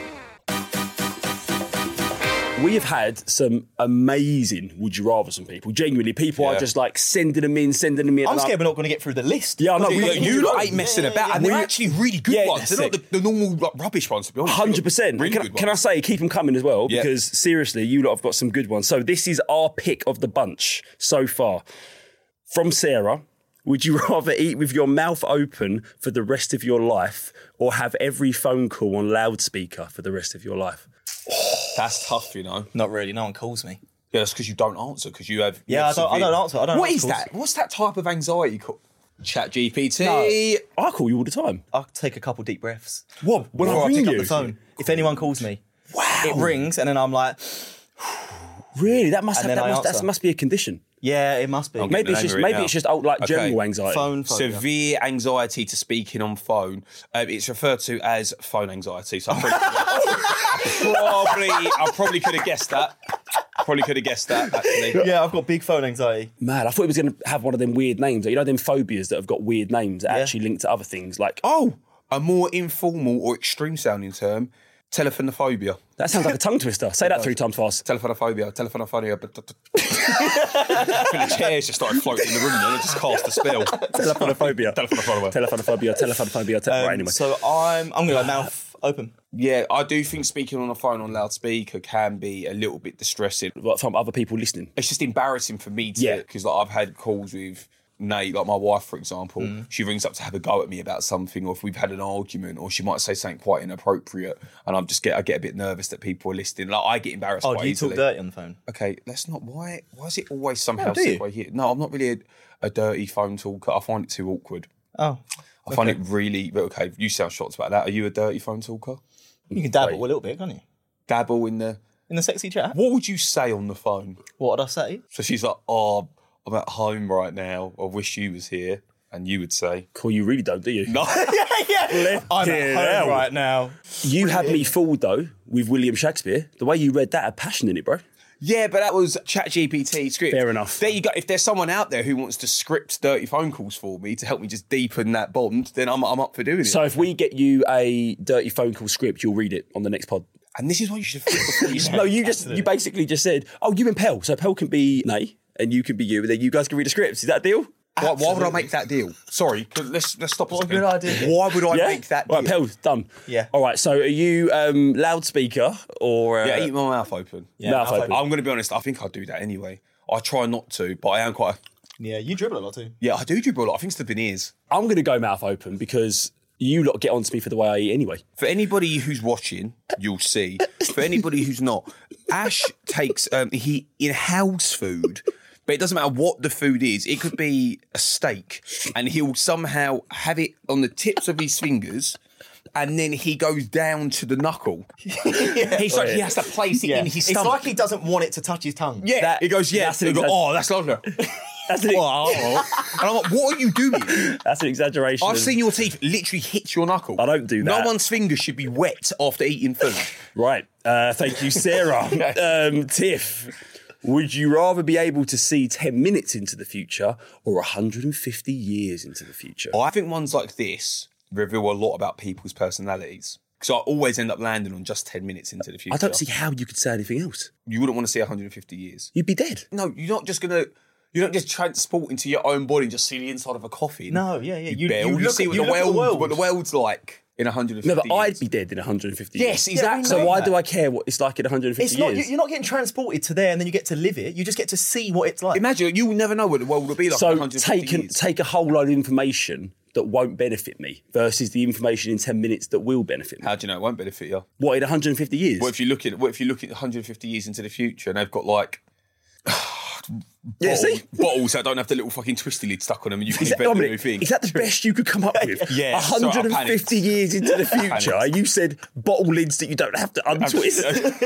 [SPEAKER 2] We have had some amazing would you rather some people. Genuinely, people are
[SPEAKER 1] Yeah.
[SPEAKER 2] just like sending them in.
[SPEAKER 3] I'm
[SPEAKER 2] and
[SPEAKER 3] scared we're not going to get through the list.
[SPEAKER 2] Yeah, I know.
[SPEAKER 1] You lot ain't messing about, and they're actually really good
[SPEAKER 2] Yeah,
[SPEAKER 1] ones. They're not the normal like, rubbish ones, to be honest.
[SPEAKER 2] 100%.
[SPEAKER 1] Really
[SPEAKER 2] Can,
[SPEAKER 1] good
[SPEAKER 2] can I
[SPEAKER 1] ones.
[SPEAKER 2] say, keep them coming as well?
[SPEAKER 1] Yeah.
[SPEAKER 2] Because seriously, you lot have got some good ones. So this is our pick of the bunch so far. From Sarah, would you rather eat with your mouth open for the rest of your life or have every phone call on loudspeaker for the rest of your life?
[SPEAKER 1] That's tough, you know.
[SPEAKER 3] Not really. No one calls me.
[SPEAKER 1] Yeah, that's because you don't answer, because you have...
[SPEAKER 3] Yeah, I don't answer. I don't
[SPEAKER 1] What
[SPEAKER 3] answer
[SPEAKER 1] is
[SPEAKER 3] calls.
[SPEAKER 1] that? What's that type of anxiety called? Chat GPT.
[SPEAKER 2] I call you all the time.
[SPEAKER 3] I'll take a couple deep breaths.
[SPEAKER 2] What? When
[SPEAKER 3] Before
[SPEAKER 2] I
[SPEAKER 3] I
[SPEAKER 2] ring
[SPEAKER 3] pick up
[SPEAKER 2] you?
[SPEAKER 3] the phone. If anyone calls me,
[SPEAKER 2] Wow.
[SPEAKER 3] it rings and then I'm like,
[SPEAKER 2] Really? That must
[SPEAKER 3] And
[SPEAKER 2] have,
[SPEAKER 3] then I
[SPEAKER 2] that
[SPEAKER 3] answer.
[SPEAKER 2] must be a condition.
[SPEAKER 3] Yeah, it must be.
[SPEAKER 2] Maybe it's just like general anxiety.
[SPEAKER 3] Phone phobia.
[SPEAKER 1] Severe anxiety to speaking on phone. It's referred to as phone anxiety. So I probably could have guessed that. Actually.
[SPEAKER 3] Yeah, I've got big phone anxiety.
[SPEAKER 2] Man, I thought it was going to have one of them weird names. You know, them phobias that have got weird names that actually link to other things. Like,
[SPEAKER 1] A more informal or extreme sounding term, telephonophobia.
[SPEAKER 2] that sounds like a tongue twister. Say that 3 times fast.
[SPEAKER 1] Telephonophobia. The chairs just started floating in the room and it just cast a spell.
[SPEAKER 2] Telephonophobia. Right, anyway.
[SPEAKER 3] So I'm going to go mouth open.
[SPEAKER 1] Yeah, I do think speaking on a phone on loudspeaker can be a little bit distressing.
[SPEAKER 2] What, from other people listening?
[SPEAKER 1] It's just embarrassing for me to,
[SPEAKER 2] Yeah.
[SPEAKER 1] because like I've had calls with Nate, like my wife, for example. She rings up to have a go at me about something, or if we've had an argument, or she might say something quite inappropriate, and I get a bit nervous that people are listening. Like I get embarrassed quite easily.
[SPEAKER 3] Oh, do you talk dirty on the phone?
[SPEAKER 1] Okay, let's not. Why is it always somehow
[SPEAKER 3] do you?
[SPEAKER 1] segue here? No, I'm not really a dirty phone talker. I find it too awkward.
[SPEAKER 3] Oh.
[SPEAKER 1] I find it really. But okay, you sound shocked about that. Are you a dirty phone talker?
[SPEAKER 3] You can dabble a little bit, can't you?
[SPEAKER 1] Dabble in the
[SPEAKER 3] sexy chat?
[SPEAKER 1] What would you say on the phone?
[SPEAKER 3] What would I say?
[SPEAKER 1] So she's like, "Oh, I'm at home right now. I wish you was here." And you would say,
[SPEAKER 2] Cool, you really don't, do you?
[SPEAKER 1] "No."
[SPEAKER 3] I'm at home right now.
[SPEAKER 2] You had me fooled, though, with William Shakespeare. The way you read that had passion in it, bro.
[SPEAKER 1] Yeah, but that was ChatGPT script.
[SPEAKER 2] Fair enough.
[SPEAKER 1] There you go. If there's someone out there who wants to script dirty phone calls for me to help me just deepen that bond, then I'm up for doing it.
[SPEAKER 2] So if we get you a dirty phone call script, you'll read it on the next pod.
[SPEAKER 1] And this is what you should think before you say.
[SPEAKER 2] No, you basically just said, oh, you and Pell. So Pell can be Nay, and you can be you, and then you guys can read the scripts. Is that a deal?
[SPEAKER 1] Why would I make that deal? Sorry, let's stop.
[SPEAKER 3] What a good idea.
[SPEAKER 1] Why would I make that deal?
[SPEAKER 2] Right, Pell, done.
[SPEAKER 3] Yeah.
[SPEAKER 2] All right, so are you loudspeaker or...
[SPEAKER 1] Yeah, eat my mouth open.
[SPEAKER 3] Yeah,
[SPEAKER 2] mouth open.
[SPEAKER 1] I'm going to be honest, I think I'd do that anyway. I try not to, but I am quite...
[SPEAKER 3] Yeah, you dribble a lot too.
[SPEAKER 1] Yeah, I do dribble a lot. I think it's the veneers.
[SPEAKER 2] I'm going to go mouth open because you lot get on to me for the way I eat anyway.
[SPEAKER 1] For anybody who's watching, you'll see. For anybody who's not, Ash takes... he inhales food... But it doesn't matter what the food is. It could be a steak, and he'll somehow have it on the tips of his fingers, and then he goes down to the knuckle. He's like, he has to place it in his stomach.
[SPEAKER 3] It's like he doesn't want it to touch his tongue.
[SPEAKER 1] Yeah, he goes, yeah.
[SPEAKER 2] That's an
[SPEAKER 1] He goes, oh, that's lovely.
[SPEAKER 2] That's an,
[SPEAKER 1] And I'm like, what are you doing?
[SPEAKER 2] that's an exaggeration.
[SPEAKER 1] I've seen your teeth literally hit your knuckle.
[SPEAKER 2] I don't do that.
[SPEAKER 1] No one's fingers should be wet after eating food.
[SPEAKER 2] Right. Thank you, Sarah. Tiff, would you rather be able to see 10 minutes into the future or 150 years into the future?
[SPEAKER 1] I think ones like this reveal a lot about people's personalities. Because I always end up landing on just 10 minutes into the future.
[SPEAKER 2] I don't see how you could say anything else.
[SPEAKER 1] You wouldn't want to see 150 years.
[SPEAKER 2] You'd be dead.
[SPEAKER 1] No, you're not just going to... You don't just transport into your own body and just see the inside of a coffin.
[SPEAKER 3] No, yeah.
[SPEAKER 1] You see what the world's like in 150
[SPEAKER 2] No, but
[SPEAKER 1] years.
[SPEAKER 2] I'd be dead in 150 years.
[SPEAKER 1] Yes, exactly.
[SPEAKER 2] So why do I care what it's like in 150
[SPEAKER 3] It's not.
[SPEAKER 2] years?
[SPEAKER 3] You're not getting transported to there and then you get to live it. You just get to see what it's like.
[SPEAKER 1] Imagine, you will never know what the world will be like in
[SPEAKER 2] So
[SPEAKER 1] 150 years.
[SPEAKER 2] take a whole load of information that won't benefit me versus the information in 10 minutes that will benefit me.
[SPEAKER 1] How do you know it won't benefit you?
[SPEAKER 2] What, in 150 years?
[SPEAKER 1] What if you look at 150 years into the future and they've got like bottles that don't have the little fucking twisty lid stuck on them and you can invent a new thing.
[SPEAKER 2] Is that the best you could come up with?
[SPEAKER 1] Yeah, sorry, I
[SPEAKER 2] 150 years into the future, you said bottle lids that you don't have to untwist.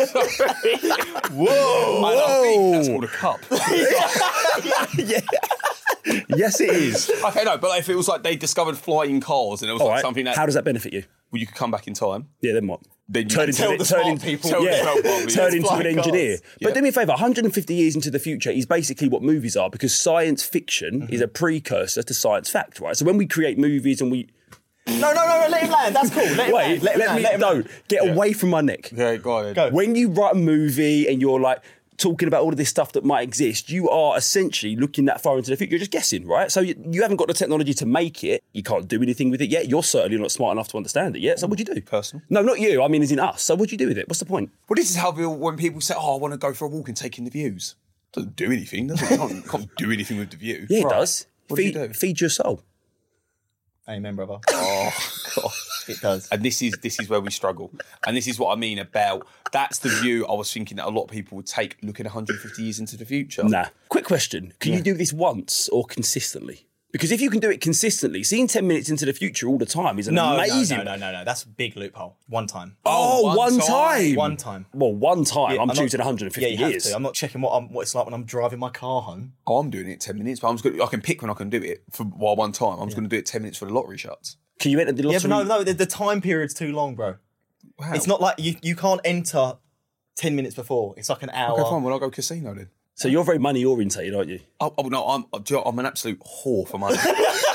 [SPEAKER 1] Whoa! I think that's called a cup.
[SPEAKER 2] Yeah. Yes, it is.
[SPEAKER 1] Okay, no, but if it was like they discovered flying cars and it was
[SPEAKER 2] All
[SPEAKER 1] like
[SPEAKER 2] right.
[SPEAKER 1] something that
[SPEAKER 2] How does that benefit you?
[SPEAKER 1] well, you could come back in time.
[SPEAKER 2] Yeah, then what?
[SPEAKER 1] Then you
[SPEAKER 2] Turn
[SPEAKER 1] tell
[SPEAKER 2] into
[SPEAKER 1] the smart people. Tell the smart people,
[SPEAKER 2] turn
[SPEAKER 1] yeah.
[SPEAKER 2] into an
[SPEAKER 3] Flying
[SPEAKER 2] engineer.
[SPEAKER 3] cars.
[SPEAKER 2] But
[SPEAKER 1] Yeah.
[SPEAKER 2] do me a favour, 150 years into the future is basically what movies are because science fiction is a precursor to science fact, right? So when we create movies and we...
[SPEAKER 3] No, let him land. That's cool. Let him
[SPEAKER 2] Wait,
[SPEAKER 3] land. Let him land.
[SPEAKER 2] Get away from my neck.
[SPEAKER 1] Yeah, go ahead.
[SPEAKER 3] Go.
[SPEAKER 2] When you write a movie and you're like talking about all of this stuff that might exist, you are essentially looking that far into the future. You're just guessing, right? So you haven't got the technology to make it. You can't do anything with it yet. You're certainly not smart enough to understand it yet. So what'd you do?
[SPEAKER 1] Personal.
[SPEAKER 2] No, not you. I mean, as in us. So what'd you do with it? What's the point?
[SPEAKER 1] Well, this is how when people say, "Oh, I want to go for a walk and take in the views." It doesn't do anything, does it? You can't do anything with the view.
[SPEAKER 2] Yeah, it does.
[SPEAKER 1] What do you do?
[SPEAKER 2] Feed your soul.
[SPEAKER 3] Amen, brother.
[SPEAKER 1] Oh God.
[SPEAKER 3] It does.
[SPEAKER 1] And this is where we struggle. And this is what I mean about that's the view I was thinking that a lot of people would take looking 150 years into the future.
[SPEAKER 2] Nah. Quick question. Can you do this once or consistently? Because if you can do it consistently, seeing 10 minutes into the future all the time is amazing.
[SPEAKER 3] No. That's a big loophole. One time.
[SPEAKER 2] Oh, one time.
[SPEAKER 3] One time.
[SPEAKER 2] Well, one time.
[SPEAKER 3] Yeah,
[SPEAKER 2] I'm
[SPEAKER 3] I'm
[SPEAKER 2] choosing
[SPEAKER 3] not-
[SPEAKER 2] 150
[SPEAKER 3] Yeah, you
[SPEAKER 2] years.
[SPEAKER 3] have to. I'm not checking what it's like when I'm driving my car home.
[SPEAKER 1] I'm doing it 10 minutes, but I can pick when I can do it for one time. I'm just going to do it 10 minutes for the lottery shuts.
[SPEAKER 2] Can you enter the lottery?
[SPEAKER 3] Yeah, but no, the time period's too long, bro.
[SPEAKER 1] Wow.
[SPEAKER 3] It's not like you can't enter 10 minutes before. It's like an hour.
[SPEAKER 1] Okay, fine. Well, I'll go casino then.
[SPEAKER 2] So you're very money orientated, aren't you?
[SPEAKER 1] Oh no, I'm an absolute whore for money.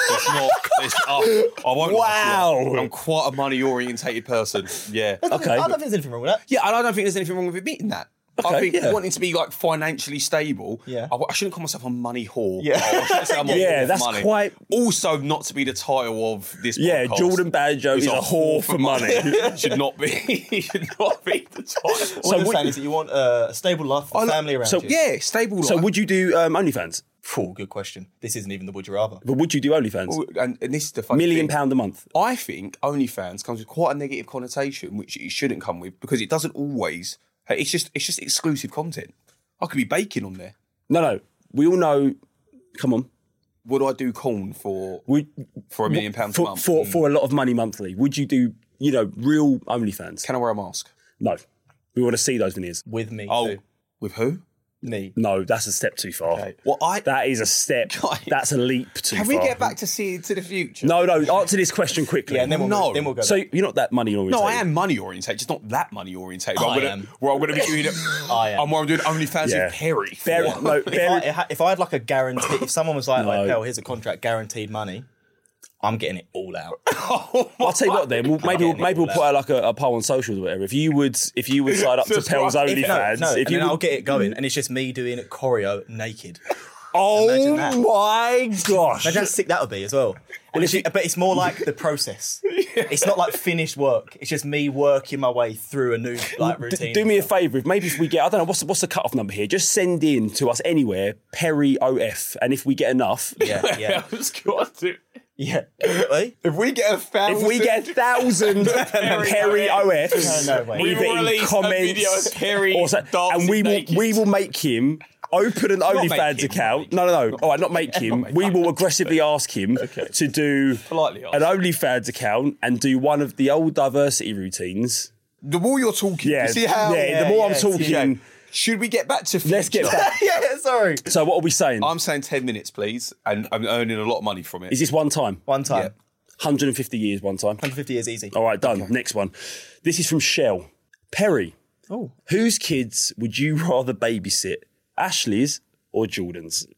[SPEAKER 1] I won't.
[SPEAKER 2] Wow.
[SPEAKER 1] I'm quite a money orientated person. Yeah.
[SPEAKER 2] Okay.
[SPEAKER 3] I don't think there's anything wrong with that.
[SPEAKER 1] Yeah, and I don't think there's anything wrong with admitting that. I
[SPEAKER 2] Okay,
[SPEAKER 1] think
[SPEAKER 2] yeah.
[SPEAKER 1] wanting to be like financially stable.
[SPEAKER 3] Yeah.
[SPEAKER 1] I shouldn't call myself a money whore.
[SPEAKER 3] Yeah.
[SPEAKER 1] I shouldn't say I'm a
[SPEAKER 2] Yeah,
[SPEAKER 1] whore for
[SPEAKER 2] that's
[SPEAKER 1] money.
[SPEAKER 2] quite-
[SPEAKER 1] Also, not to be the title of this.
[SPEAKER 2] Yeah,
[SPEAKER 1] podcast.
[SPEAKER 2] Jordan Banjo is a whore for money.
[SPEAKER 1] should not be. Should not be the title.
[SPEAKER 3] What I'm
[SPEAKER 2] would-
[SPEAKER 3] saying is that you want a stable life, a family around you.
[SPEAKER 1] Yeah, stable.
[SPEAKER 2] So
[SPEAKER 1] life.
[SPEAKER 2] would you do OnlyFans?
[SPEAKER 3] Phew, good question. This isn't even the would you rather.
[SPEAKER 2] But would you do OnlyFans?
[SPEAKER 1] And this is the funny
[SPEAKER 2] £1 million
[SPEAKER 1] thing.
[SPEAKER 2] a month.
[SPEAKER 1] I think OnlyFans comes with quite a negative connotation, which it shouldn't come with, because it doesn't always. It's just exclusive content. I could be baking on there.
[SPEAKER 2] No. We all know. Come on.
[SPEAKER 1] Would I do corn for £1 million a
[SPEAKER 2] for,
[SPEAKER 1] month?
[SPEAKER 2] for a lot of money monthly? Would you do real OnlyFans?
[SPEAKER 1] Can I wear a mask?
[SPEAKER 2] No. We want to see those veneers.
[SPEAKER 3] With me
[SPEAKER 1] Oh,
[SPEAKER 3] too.
[SPEAKER 1] with who?
[SPEAKER 3] Me.
[SPEAKER 2] No, that's a step too far.
[SPEAKER 3] Okay.
[SPEAKER 1] Well,
[SPEAKER 2] That is a step.
[SPEAKER 1] Guys,
[SPEAKER 2] That's a leap too
[SPEAKER 1] Can
[SPEAKER 2] far.
[SPEAKER 1] we get back to see into the future?
[SPEAKER 2] No. Answer this question quickly.
[SPEAKER 3] Yeah, and then we'll go.
[SPEAKER 2] So you're not that money oriented.
[SPEAKER 1] No, I am money orientated, just not that money orientated.
[SPEAKER 3] I am.
[SPEAKER 1] Where I'm going to be doing it.
[SPEAKER 3] I am.
[SPEAKER 1] I'm doing OnlyFans
[SPEAKER 2] Yeah.
[SPEAKER 1] with Perry.
[SPEAKER 2] Very-
[SPEAKER 1] For-
[SPEAKER 2] no,
[SPEAKER 3] If I had like a guarantee, if someone was like,
[SPEAKER 2] No.
[SPEAKER 3] "Hell, here's a contract, guaranteed money," I'm getting it all out.
[SPEAKER 2] I'll tell you what. Then maybe we'll put out like a poll on socials or whatever. If you would sign up to Pel's OnlyFans,
[SPEAKER 3] No,
[SPEAKER 2] if
[SPEAKER 3] and
[SPEAKER 2] you
[SPEAKER 3] then I'll
[SPEAKER 2] would,
[SPEAKER 3] get it going, and it's just me doing choreo naked.
[SPEAKER 2] oh
[SPEAKER 3] Imagine that.
[SPEAKER 2] my gosh!
[SPEAKER 3] Imagine how sick that would be as well. And but it's more like the process. It's not like finished work. It's just me working my way through a new routine.
[SPEAKER 2] Do me a favour. If we get, I don't know what's the cut-off number here. Just send in to us anywhere Perry OF, and if we get enough,
[SPEAKER 3] Yeah.
[SPEAKER 1] I was going to.
[SPEAKER 3] Yeah. Eh?
[SPEAKER 1] If we get 1,000,
[SPEAKER 2] if we get 1,000 Perry OFs,
[SPEAKER 3] No way.
[SPEAKER 1] We
[SPEAKER 2] either
[SPEAKER 1] will
[SPEAKER 2] in
[SPEAKER 1] release a
[SPEAKER 2] comments
[SPEAKER 1] video of Perry
[SPEAKER 2] or
[SPEAKER 1] dancing
[SPEAKER 2] and we
[SPEAKER 1] naked.
[SPEAKER 2] will make him open an
[SPEAKER 1] make
[SPEAKER 2] OnlyFans
[SPEAKER 1] him,
[SPEAKER 2] account. No. All right, not make him. We will aggressively ask him to do
[SPEAKER 1] Politely ask.
[SPEAKER 2] an OnlyFans account and do one of the old diversity routines.
[SPEAKER 1] The more you're talking,
[SPEAKER 2] Yeah,
[SPEAKER 1] you see how.
[SPEAKER 2] the more I'm talking.
[SPEAKER 1] Okay. Should we get back to future?
[SPEAKER 2] Let's get back.
[SPEAKER 3] Yeah, sorry.
[SPEAKER 2] So what are we saying?
[SPEAKER 1] I'm saying 10 minutes, please, and I'm earning a lot of money from it.
[SPEAKER 2] Is this one time?
[SPEAKER 3] One time.
[SPEAKER 1] Yeah.
[SPEAKER 2] 150 years one time.
[SPEAKER 3] 150 years easy.
[SPEAKER 2] All right, done. Next one. This is from Shell. Perry,
[SPEAKER 3] Oh.
[SPEAKER 2] whose kids would you rather babysit, Ashley's or Jordan's?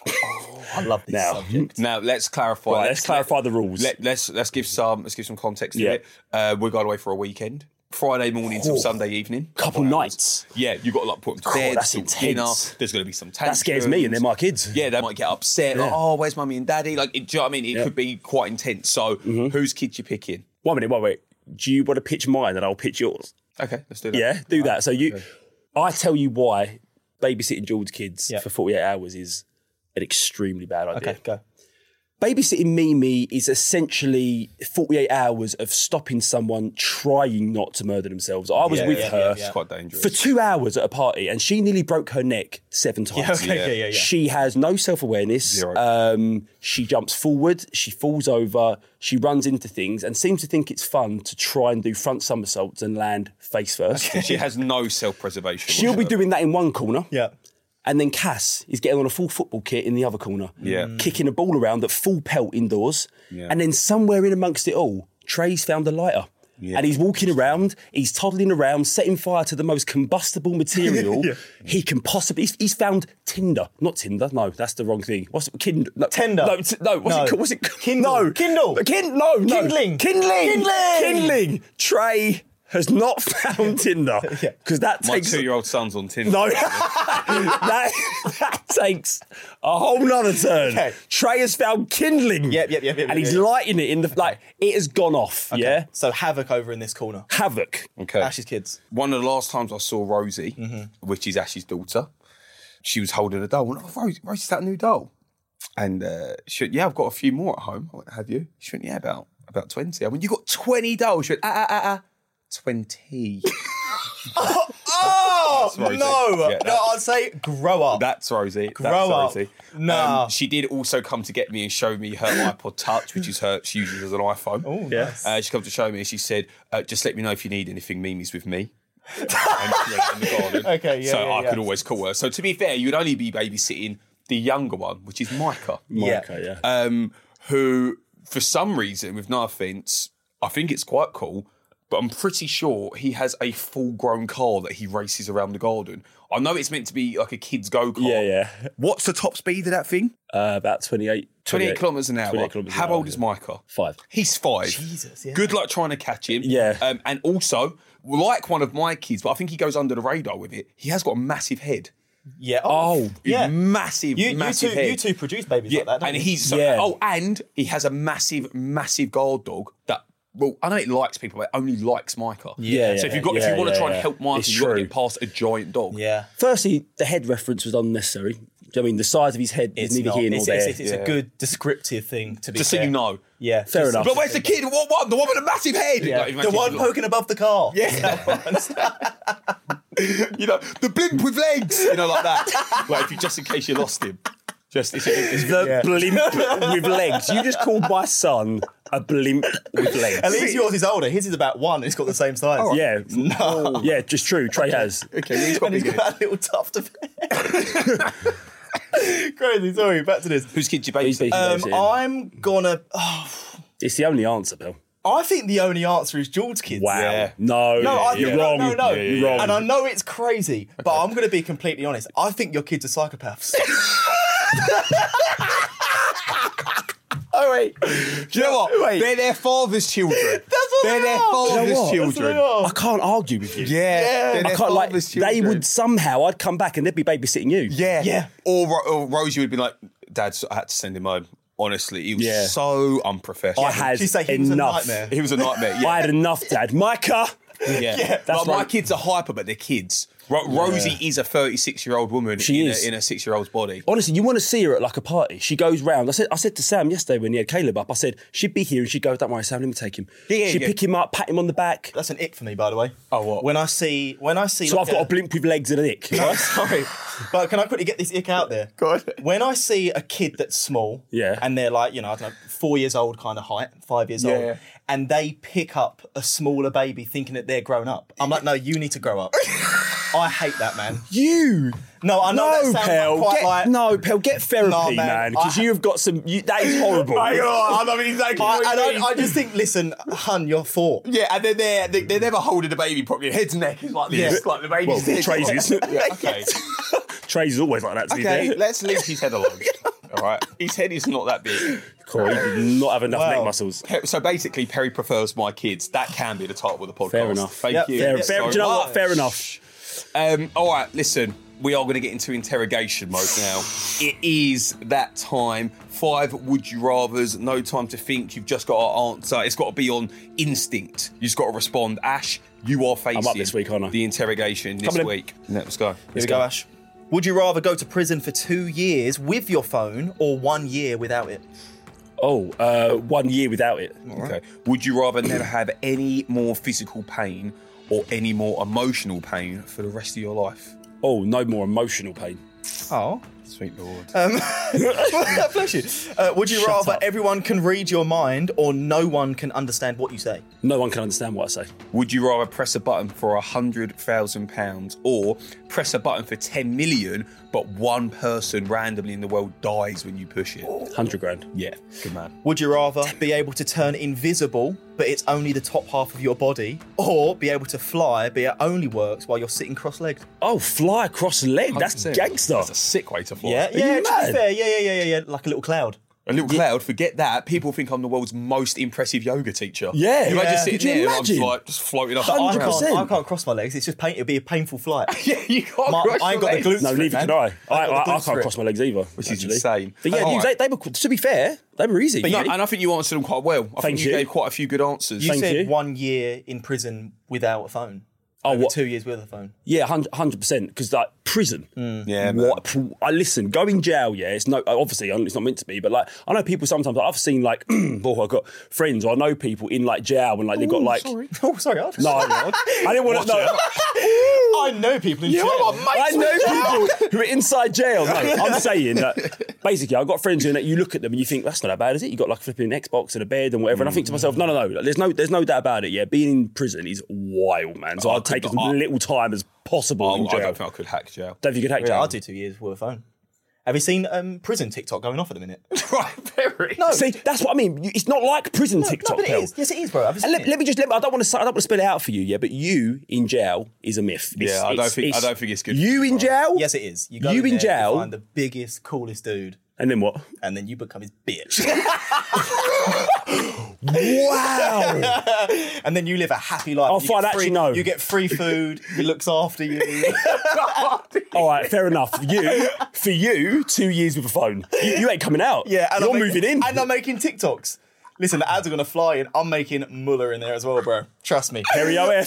[SPEAKER 3] I love this
[SPEAKER 2] Now,
[SPEAKER 3] subject.
[SPEAKER 1] Now let's clarify.
[SPEAKER 2] Right, let's clarify the rules.
[SPEAKER 1] Let's give some context to
[SPEAKER 2] Yeah.
[SPEAKER 1] it. We're going away for a weekend, Friday morning till Sunday evening.
[SPEAKER 2] Couple nights.
[SPEAKER 1] Yeah, you got to like put them to bed.
[SPEAKER 2] that's
[SPEAKER 1] till
[SPEAKER 2] intense.
[SPEAKER 1] dinner. There's going to be some tantrums.
[SPEAKER 2] That scares me, and they're my kids.
[SPEAKER 1] Yeah, they might get upset. Like, oh, where's mummy and daddy? Like, do you know what I mean? It could be quite intense. So, whose kids you picking?
[SPEAKER 2] 1 minute, wait. Do you want to pitch mine and I'll pitch yours?
[SPEAKER 1] Okay, let's do that.
[SPEAKER 2] Yeah, do that. So I tell you why babysitting George's kids
[SPEAKER 3] Yeah.
[SPEAKER 2] for 48 hours is an extremely bad idea.
[SPEAKER 3] Okay, go.
[SPEAKER 2] Babysitting Mimi is essentially 48 hours of stopping someone trying not to murder themselves. I was with her
[SPEAKER 1] It's quite dangerous.
[SPEAKER 2] for 2 hours at a party and she nearly broke her neck 7 times.
[SPEAKER 3] Okay, yeah.
[SPEAKER 2] She has no self-awareness.
[SPEAKER 1] Zero.
[SPEAKER 2] She jumps forward, she falls over, she runs into things and seems to think it's fun to try and do front somersaults and land face first.
[SPEAKER 1] She has no self-preservation.
[SPEAKER 2] She'll be doing that in one corner.
[SPEAKER 3] Yeah.
[SPEAKER 2] And then Cass is getting on a full football kit in the other corner.
[SPEAKER 1] Yeah.
[SPEAKER 2] Kicking a ball around at full pelt indoors.
[SPEAKER 1] Yeah.
[SPEAKER 2] And then somewhere in amongst it all, Trey's found a lighter.
[SPEAKER 1] Yeah.
[SPEAKER 2] And he's walking around, he's toddling around, setting fire to the most combustible material he can possibly... He's found Tinder. Not Tinder, no, that's the wrong thing. What's it?
[SPEAKER 3] Tender.
[SPEAKER 2] No, what's it called? What's it?
[SPEAKER 3] Kindle.
[SPEAKER 2] No.
[SPEAKER 3] Kindle.
[SPEAKER 2] No.
[SPEAKER 3] Kindling.
[SPEAKER 2] Kindling. Trey has not found Tinder. Because that
[SPEAKER 1] My
[SPEAKER 2] takes...
[SPEAKER 1] 2-year-old son's on Tinder.
[SPEAKER 2] No, that takes a whole nother turn.
[SPEAKER 3] Okay.
[SPEAKER 2] Trey has found kindling.
[SPEAKER 3] Yep.
[SPEAKER 2] And he's lighting it in the it has gone off. Yeah,
[SPEAKER 3] So Havoc over in this corner.
[SPEAKER 2] havoc.
[SPEAKER 1] Okay.
[SPEAKER 3] Ash's kids.
[SPEAKER 1] One of the last times I saw Rosie, which is Ash's daughter, she was holding a doll. I went, oh, Rosie's that new doll? And she went, yeah, I've got a few more at home. I went, have you? She went, yeah, about 20. I went, you got 20 dolls? She went, 20.
[SPEAKER 3] Oh,
[SPEAKER 1] Rosie.
[SPEAKER 3] no.
[SPEAKER 1] Yeah,
[SPEAKER 3] No, I'd say grow up.
[SPEAKER 1] That's Rosie.
[SPEAKER 3] Grow up.
[SPEAKER 1] Rosie.
[SPEAKER 3] Nah.
[SPEAKER 1] She did also come to get me and show me her iPod Touch, which is she uses as an iPhone.
[SPEAKER 3] Oh, nice.
[SPEAKER 1] She come to show me and she said, just let me know if you need anything. Mimi's with me. And she went in the garden.
[SPEAKER 3] Okay, yeah,
[SPEAKER 1] So
[SPEAKER 3] yeah,
[SPEAKER 1] I
[SPEAKER 3] yeah.
[SPEAKER 1] could always call her. So to be fair, you'd only be babysitting the younger one, which is Micah.
[SPEAKER 2] Yeah.
[SPEAKER 1] Who, for some reason, with no offence, I think it's quite cool, but I'm pretty sure he has a full-grown car that he races around the garden. I know it's meant to be like a kid's go-kart.
[SPEAKER 2] Yeah.
[SPEAKER 1] What's the top speed of that thing?
[SPEAKER 2] About 28
[SPEAKER 1] kilometres an hour.
[SPEAKER 2] 28 kilometres
[SPEAKER 1] How
[SPEAKER 2] an hour,
[SPEAKER 1] old is Micah?
[SPEAKER 2] 5.
[SPEAKER 1] He's 5.
[SPEAKER 3] Jesus, yeah.
[SPEAKER 1] Good luck trying to catch him.
[SPEAKER 2] Yeah.
[SPEAKER 1] And also, like one of my kids, but I think he goes under the radar with it, he has got a massive head.
[SPEAKER 3] Yeah.
[SPEAKER 2] Oh,
[SPEAKER 3] yeah.
[SPEAKER 1] Massive head.
[SPEAKER 3] You two produce babies like that, don't
[SPEAKER 1] and
[SPEAKER 3] you?
[SPEAKER 1] he's and he has a massive guard dog that. Well, I know it likes people, but it only likes Micah.
[SPEAKER 2] Yeah,
[SPEAKER 1] So if you
[SPEAKER 2] yeah,
[SPEAKER 1] want to try and
[SPEAKER 2] yeah.
[SPEAKER 1] help Micah,
[SPEAKER 2] It's
[SPEAKER 1] you've got to
[SPEAKER 2] true.
[SPEAKER 1] get past a giant dog.
[SPEAKER 3] Yeah.
[SPEAKER 2] Firstly, the head reference was unnecessary. Do you know what I mean? The size of his head is neither here nor there.
[SPEAKER 3] It's a good descriptive thing to be
[SPEAKER 1] Just
[SPEAKER 3] fair.
[SPEAKER 1] so you know.
[SPEAKER 3] Yeah.
[SPEAKER 2] Fair enough.
[SPEAKER 1] But where's the kid? What one? The one with the massive head.
[SPEAKER 3] Yeah.
[SPEAKER 1] Like,
[SPEAKER 3] The
[SPEAKER 1] imagine
[SPEAKER 3] one
[SPEAKER 1] you
[SPEAKER 3] poking above the car.
[SPEAKER 1] you know, the blimp with legs. You know, like that. Like if you, just in case you lost him. Just it's
[SPEAKER 2] The blimp with legs. You just called my son a blimp with legs.
[SPEAKER 3] At least yours is older. His is about 1 and it's got the same size.
[SPEAKER 2] Yeah.
[SPEAKER 3] No.
[SPEAKER 2] Yeah, just true. Trey has.
[SPEAKER 1] Okay, he's got
[SPEAKER 3] And he's
[SPEAKER 1] big
[SPEAKER 3] got that little tuft of hair. Crazy, sorry, back to this.
[SPEAKER 1] Whose kid's your baby?
[SPEAKER 3] I'm gonna...
[SPEAKER 2] It's the only answer, Bill.
[SPEAKER 3] I think the only answer is George's kids.
[SPEAKER 2] Wow.
[SPEAKER 1] Yeah.
[SPEAKER 2] No,
[SPEAKER 3] No, I think,
[SPEAKER 2] you're wrong.
[SPEAKER 3] No.
[SPEAKER 2] You're wrong.
[SPEAKER 3] And I know it's crazy, but I'm going to be completely honest. I think your kids are psychopaths.
[SPEAKER 1] Oh wait, do you know what?
[SPEAKER 2] Wait.
[SPEAKER 1] They're their father's children.
[SPEAKER 3] That's what
[SPEAKER 1] They're
[SPEAKER 3] they
[SPEAKER 1] their
[SPEAKER 3] are.
[SPEAKER 1] father's
[SPEAKER 2] You know what?
[SPEAKER 1] children.
[SPEAKER 3] That's what they are.
[SPEAKER 2] I can't argue with you.
[SPEAKER 1] Yeah, they're
[SPEAKER 2] I
[SPEAKER 1] their
[SPEAKER 2] can't like.
[SPEAKER 1] father's
[SPEAKER 2] They
[SPEAKER 1] children.
[SPEAKER 2] would somehow. I'd come back and they'd be babysitting you.
[SPEAKER 1] Yeah,
[SPEAKER 3] Yeah.
[SPEAKER 1] Or Rosie would be like, "Dad, I had to send him home." Honestly, he was
[SPEAKER 2] Yeah.
[SPEAKER 1] so unprofessional.
[SPEAKER 2] I had
[SPEAKER 3] She'd say he was a
[SPEAKER 2] enough.
[SPEAKER 3] nightmare.
[SPEAKER 1] He was a nightmare.
[SPEAKER 2] I
[SPEAKER 1] Yeah,
[SPEAKER 2] had enough, Dad. Micah.
[SPEAKER 1] yeah.
[SPEAKER 2] That's
[SPEAKER 1] Like, my
[SPEAKER 2] right.
[SPEAKER 1] kids are hyper, but they're kids. Rosie is a 36-year-old woman
[SPEAKER 2] She is.
[SPEAKER 1] in a 6-year-old's body.
[SPEAKER 2] Honestly, you want to see her at like a party. She goes round. I said to Sam yesterday when he had Caleb up, I said, she'd be here and she'd go, don't worry, Sam, let me take him. She'd pick him up, pat him on the back.
[SPEAKER 3] That's an ick for me, by the way.
[SPEAKER 1] Oh, what?
[SPEAKER 3] When I see.
[SPEAKER 2] So I've got a blimp with legs and an ick.
[SPEAKER 3] No, sorry. But can I quickly get this ick out there?
[SPEAKER 1] Go on.
[SPEAKER 3] When I see a kid that's small,
[SPEAKER 2] Yeah.
[SPEAKER 3] and they're like, I don't know, 4 years old kind of height, 5 years old,
[SPEAKER 1] Yeah.
[SPEAKER 3] and they pick up a smaller baby thinking that they're grown up. I'm like, no, you need to grow up. I hate that, man.
[SPEAKER 2] You.
[SPEAKER 3] No, I know that sounds
[SPEAKER 2] Pell.
[SPEAKER 3] quite like...
[SPEAKER 2] Pell, get therapy,
[SPEAKER 3] No,
[SPEAKER 2] man.
[SPEAKER 3] man.
[SPEAKER 2] Because you've got some... that is horrible.
[SPEAKER 1] I know exactly what you mean.
[SPEAKER 3] I just think, listen, hun, you're 4.
[SPEAKER 1] Yeah, and then they're never holding the baby properly. Head's neck is like this, like the baby's head.
[SPEAKER 2] Trays is.
[SPEAKER 1] Yeah, okay.
[SPEAKER 2] Trays is always like that, to be
[SPEAKER 1] Okay,
[SPEAKER 2] fair.
[SPEAKER 1] let's leave his head alone. All right, his head is not that big.
[SPEAKER 2] Cool, he did not have enough
[SPEAKER 3] Wow.
[SPEAKER 2] neck muscles.
[SPEAKER 1] So basically, Perry prefers my kids. That can be the title of the podcast.
[SPEAKER 2] Fair enough.
[SPEAKER 1] Thank
[SPEAKER 3] Yep.
[SPEAKER 1] you.
[SPEAKER 2] Fair,
[SPEAKER 1] so
[SPEAKER 2] do you know what?
[SPEAKER 1] much.
[SPEAKER 2] Fair enough.
[SPEAKER 1] All right, listen. We are going to get into interrogation mode now. It is that time. 5 would you rathers. No time to think. You've just got to answer. It's got to be on instinct. You just got to respond. Ash, you are facing
[SPEAKER 2] up this week, aren't I?
[SPEAKER 1] the interrogation this
[SPEAKER 2] Coming in.
[SPEAKER 1] week. Let's go.
[SPEAKER 3] Here we go, Ash. Would you rather go to prison for 2 years with your phone or 1 year without it?
[SPEAKER 2] 1 year without it.
[SPEAKER 1] Okay. Would you rather never have any more physical pain or any more emotional pain for the rest of your life?
[SPEAKER 2] Oh, no more emotional pain.
[SPEAKER 3] Oh.
[SPEAKER 1] Sweet Lord.
[SPEAKER 3] Bless you. Would you rather
[SPEAKER 2] up.
[SPEAKER 3] everyone can read your mind or no one can understand what you say?
[SPEAKER 2] No one can understand what I say.
[SPEAKER 1] Would you rather press a button for £100,000 or press a button for 10 million, but one person randomly in the world dies when you push it?
[SPEAKER 2] 100 grand.
[SPEAKER 1] Yeah, good man.
[SPEAKER 3] Would you rather be able to turn invisible, but it's only the top half of your body, or be able to fly, but it only works while you're sitting cross-legged?
[SPEAKER 2] Oh, fly across leg. That's
[SPEAKER 1] 100%.
[SPEAKER 2] gangster.
[SPEAKER 1] That's a sick way to fly.
[SPEAKER 3] Yeah,
[SPEAKER 2] you
[SPEAKER 3] to be
[SPEAKER 2] mad?
[SPEAKER 3] fair. Yeah. Like a little cloud.
[SPEAKER 1] A little cloud, forget that. People think I'm the world's most impressive yoga teacher.
[SPEAKER 2] Yeah.
[SPEAKER 1] You imagine
[SPEAKER 2] Yeah.
[SPEAKER 1] sitting
[SPEAKER 2] Could you
[SPEAKER 1] there and I'm just
[SPEAKER 2] imagine?
[SPEAKER 1] like, just floating up.
[SPEAKER 2] 100%.
[SPEAKER 3] I can't cross my legs. It's just it'll be a painful flight.
[SPEAKER 1] Yeah, you can't
[SPEAKER 3] My-
[SPEAKER 1] cross
[SPEAKER 3] I ain't
[SPEAKER 1] your
[SPEAKER 3] got the
[SPEAKER 1] legs.
[SPEAKER 3] glutes.
[SPEAKER 2] No, neither
[SPEAKER 3] man.
[SPEAKER 2] can I.
[SPEAKER 3] got the
[SPEAKER 2] I
[SPEAKER 3] glutes
[SPEAKER 2] can't
[SPEAKER 3] for it.
[SPEAKER 2] cross my legs either.
[SPEAKER 1] Which is
[SPEAKER 2] actually.
[SPEAKER 1] insane.
[SPEAKER 2] But yeah,
[SPEAKER 1] All right.
[SPEAKER 2] they were, to be fair, they were easy.
[SPEAKER 1] No, and I think you answered them quite well. I
[SPEAKER 2] Thank
[SPEAKER 1] think you
[SPEAKER 2] you.
[SPEAKER 1] gave quite a few good answers.
[SPEAKER 3] You
[SPEAKER 2] Thank
[SPEAKER 3] said
[SPEAKER 2] you.
[SPEAKER 3] 1 year in prison without a phone. Over 2 years with a phone.
[SPEAKER 2] Yeah, 100%. Because like prison.
[SPEAKER 1] Yeah, man.
[SPEAKER 2] I listen. Going jail. Yeah, it's no. Obviously, it's not meant to be. But like, I know people sometimes. Like, I've seen like, I've got friends or I know people in like jail and like they've got like.
[SPEAKER 3] Sorry.
[SPEAKER 2] No, I didn't want to know.
[SPEAKER 3] I know people in jail.
[SPEAKER 2] I know people who are inside jail. No, I'm saying that basically I've got friends who you look at them and you think that's not that bad, is it? You got like a flipping Xbox and a bed and whatever. And I think to myself, no. There's no doubt about it. Yeah, being in prison is wild, man. So I'll take as little time as possible in jail.
[SPEAKER 1] I don't think I could hack jail.
[SPEAKER 2] Don't think you could hack jail?
[SPEAKER 3] I'll do 2 years with a phone. Have you seen prison TikTok going off at the minute?
[SPEAKER 1] Right, very.
[SPEAKER 3] No.
[SPEAKER 2] See, that's what I mean. It's not like prison TikTok.
[SPEAKER 3] No, but it is. Yes, it is, bro.
[SPEAKER 2] And let me I don't want to spell it out for you, yeah. But you in jail is a myth.
[SPEAKER 1] I don't think it's good.
[SPEAKER 2] You in jail?
[SPEAKER 3] Yes, it is. You go
[SPEAKER 2] in
[SPEAKER 3] there,
[SPEAKER 2] jail,
[SPEAKER 3] you find the biggest, coolest dude,
[SPEAKER 2] and then what?
[SPEAKER 3] and then you become his bitch.
[SPEAKER 2] Wow.
[SPEAKER 3] And then you live a happy life.
[SPEAKER 2] Oh, fine, actually, no.
[SPEAKER 3] You get free food. He looks after you.
[SPEAKER 2] All right, fair enough. For you, 2 years with a phone. You ain't coming out.
[SPEAKER 3] Yeah, and
[SPEAKER 2] you're moving in.
[SPEAKER 3] And I'm making TikToks. Listen, the ads are going to fly in. I'm making Muller in there as well, bro. Trust me.
[SPEAKER 2] Perry OF.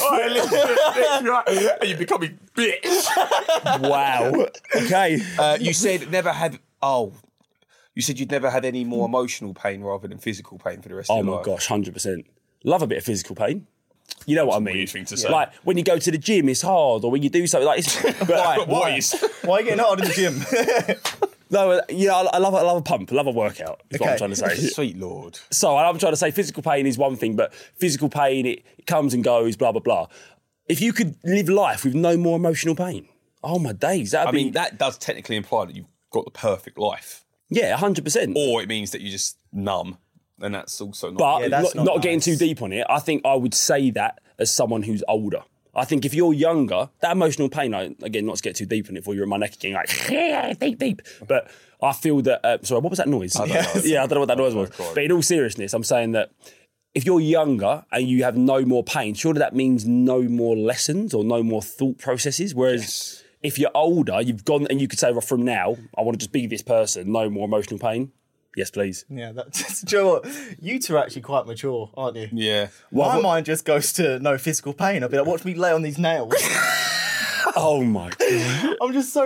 [SPEAKER 1] And you become a bitch.
[SPEAKER 2] Wow. Okay.
[SPEAKER 1] You said never had. You said you'd never had any more emotional pain rather than physical pain for the rest of your life.
[SPEAKER 2] Oh my gosh, 100%. Love a bit of physical pain. You know what I mean?
[SPEAKER 1] Weird thing to say.
[SPEAKER 2] Like when you go to the gym, it's hard, or when you do something like this.
[SPEAKER 3] Why?
[SPEAKER 1] Why
[SPEAKER 3] Why are you getting hard in the gym?
[SPEAKER 2] No, yeah, I love a pump, I love a workout. Is what I'm trying to say.
[SPEAKER 1] Sweet Lord.
[SPEAKER 2] So I'm trying to say physical pain is one thing, but physical pain it comes and goes, blah blah blah. If you could live life with no more emotional pain, oh my days,
[SPEAKER 1] that does technically imply that you've got the perfect life.
[SPEAKER 2] Yeah, 100%.
[SPEAKER 1] Or it means that you're just numb, and that's also not.
[SPEAKER 2] But
[SPEAKER 3] Yeah, that's
[SPEAKER 2] not
[SPEAKER 3] not
[SPEAKER 2] getting
[SPEAKER 3] nice.
[SPEAKER 2] too deep on it, I think I would say that as someone who's older. I think if you're younger, that emotional pain, again, not to get too deep on it before you're in my neck again, like, deep. But I feel that, sorry, what was that noise?
[SPEAKER 1] I don't know.
[SPEAKER 2] Yeah, I don't know what that noise was.
[SPEAKER 1] God.
[SPEAKER 2] But in all seriousness, I'm saying that if you're younger and you have no more pain, surely that means no more lessons or no more thought processes. Whereas if you're older, you've gone and you could say, well, from now, I want to just be this person, no more emotional pain. Yes, please.
[SPEAKER 3] Yeah, that's do you know what? You two are actually quite mature, aren't you?
[SPEAKER 1] Yeah.
[SPEAKER 3] My mind just goes to no physical pain. I'll be like, watch me lay on these nails.
[SPEAKER 2] Oh my God.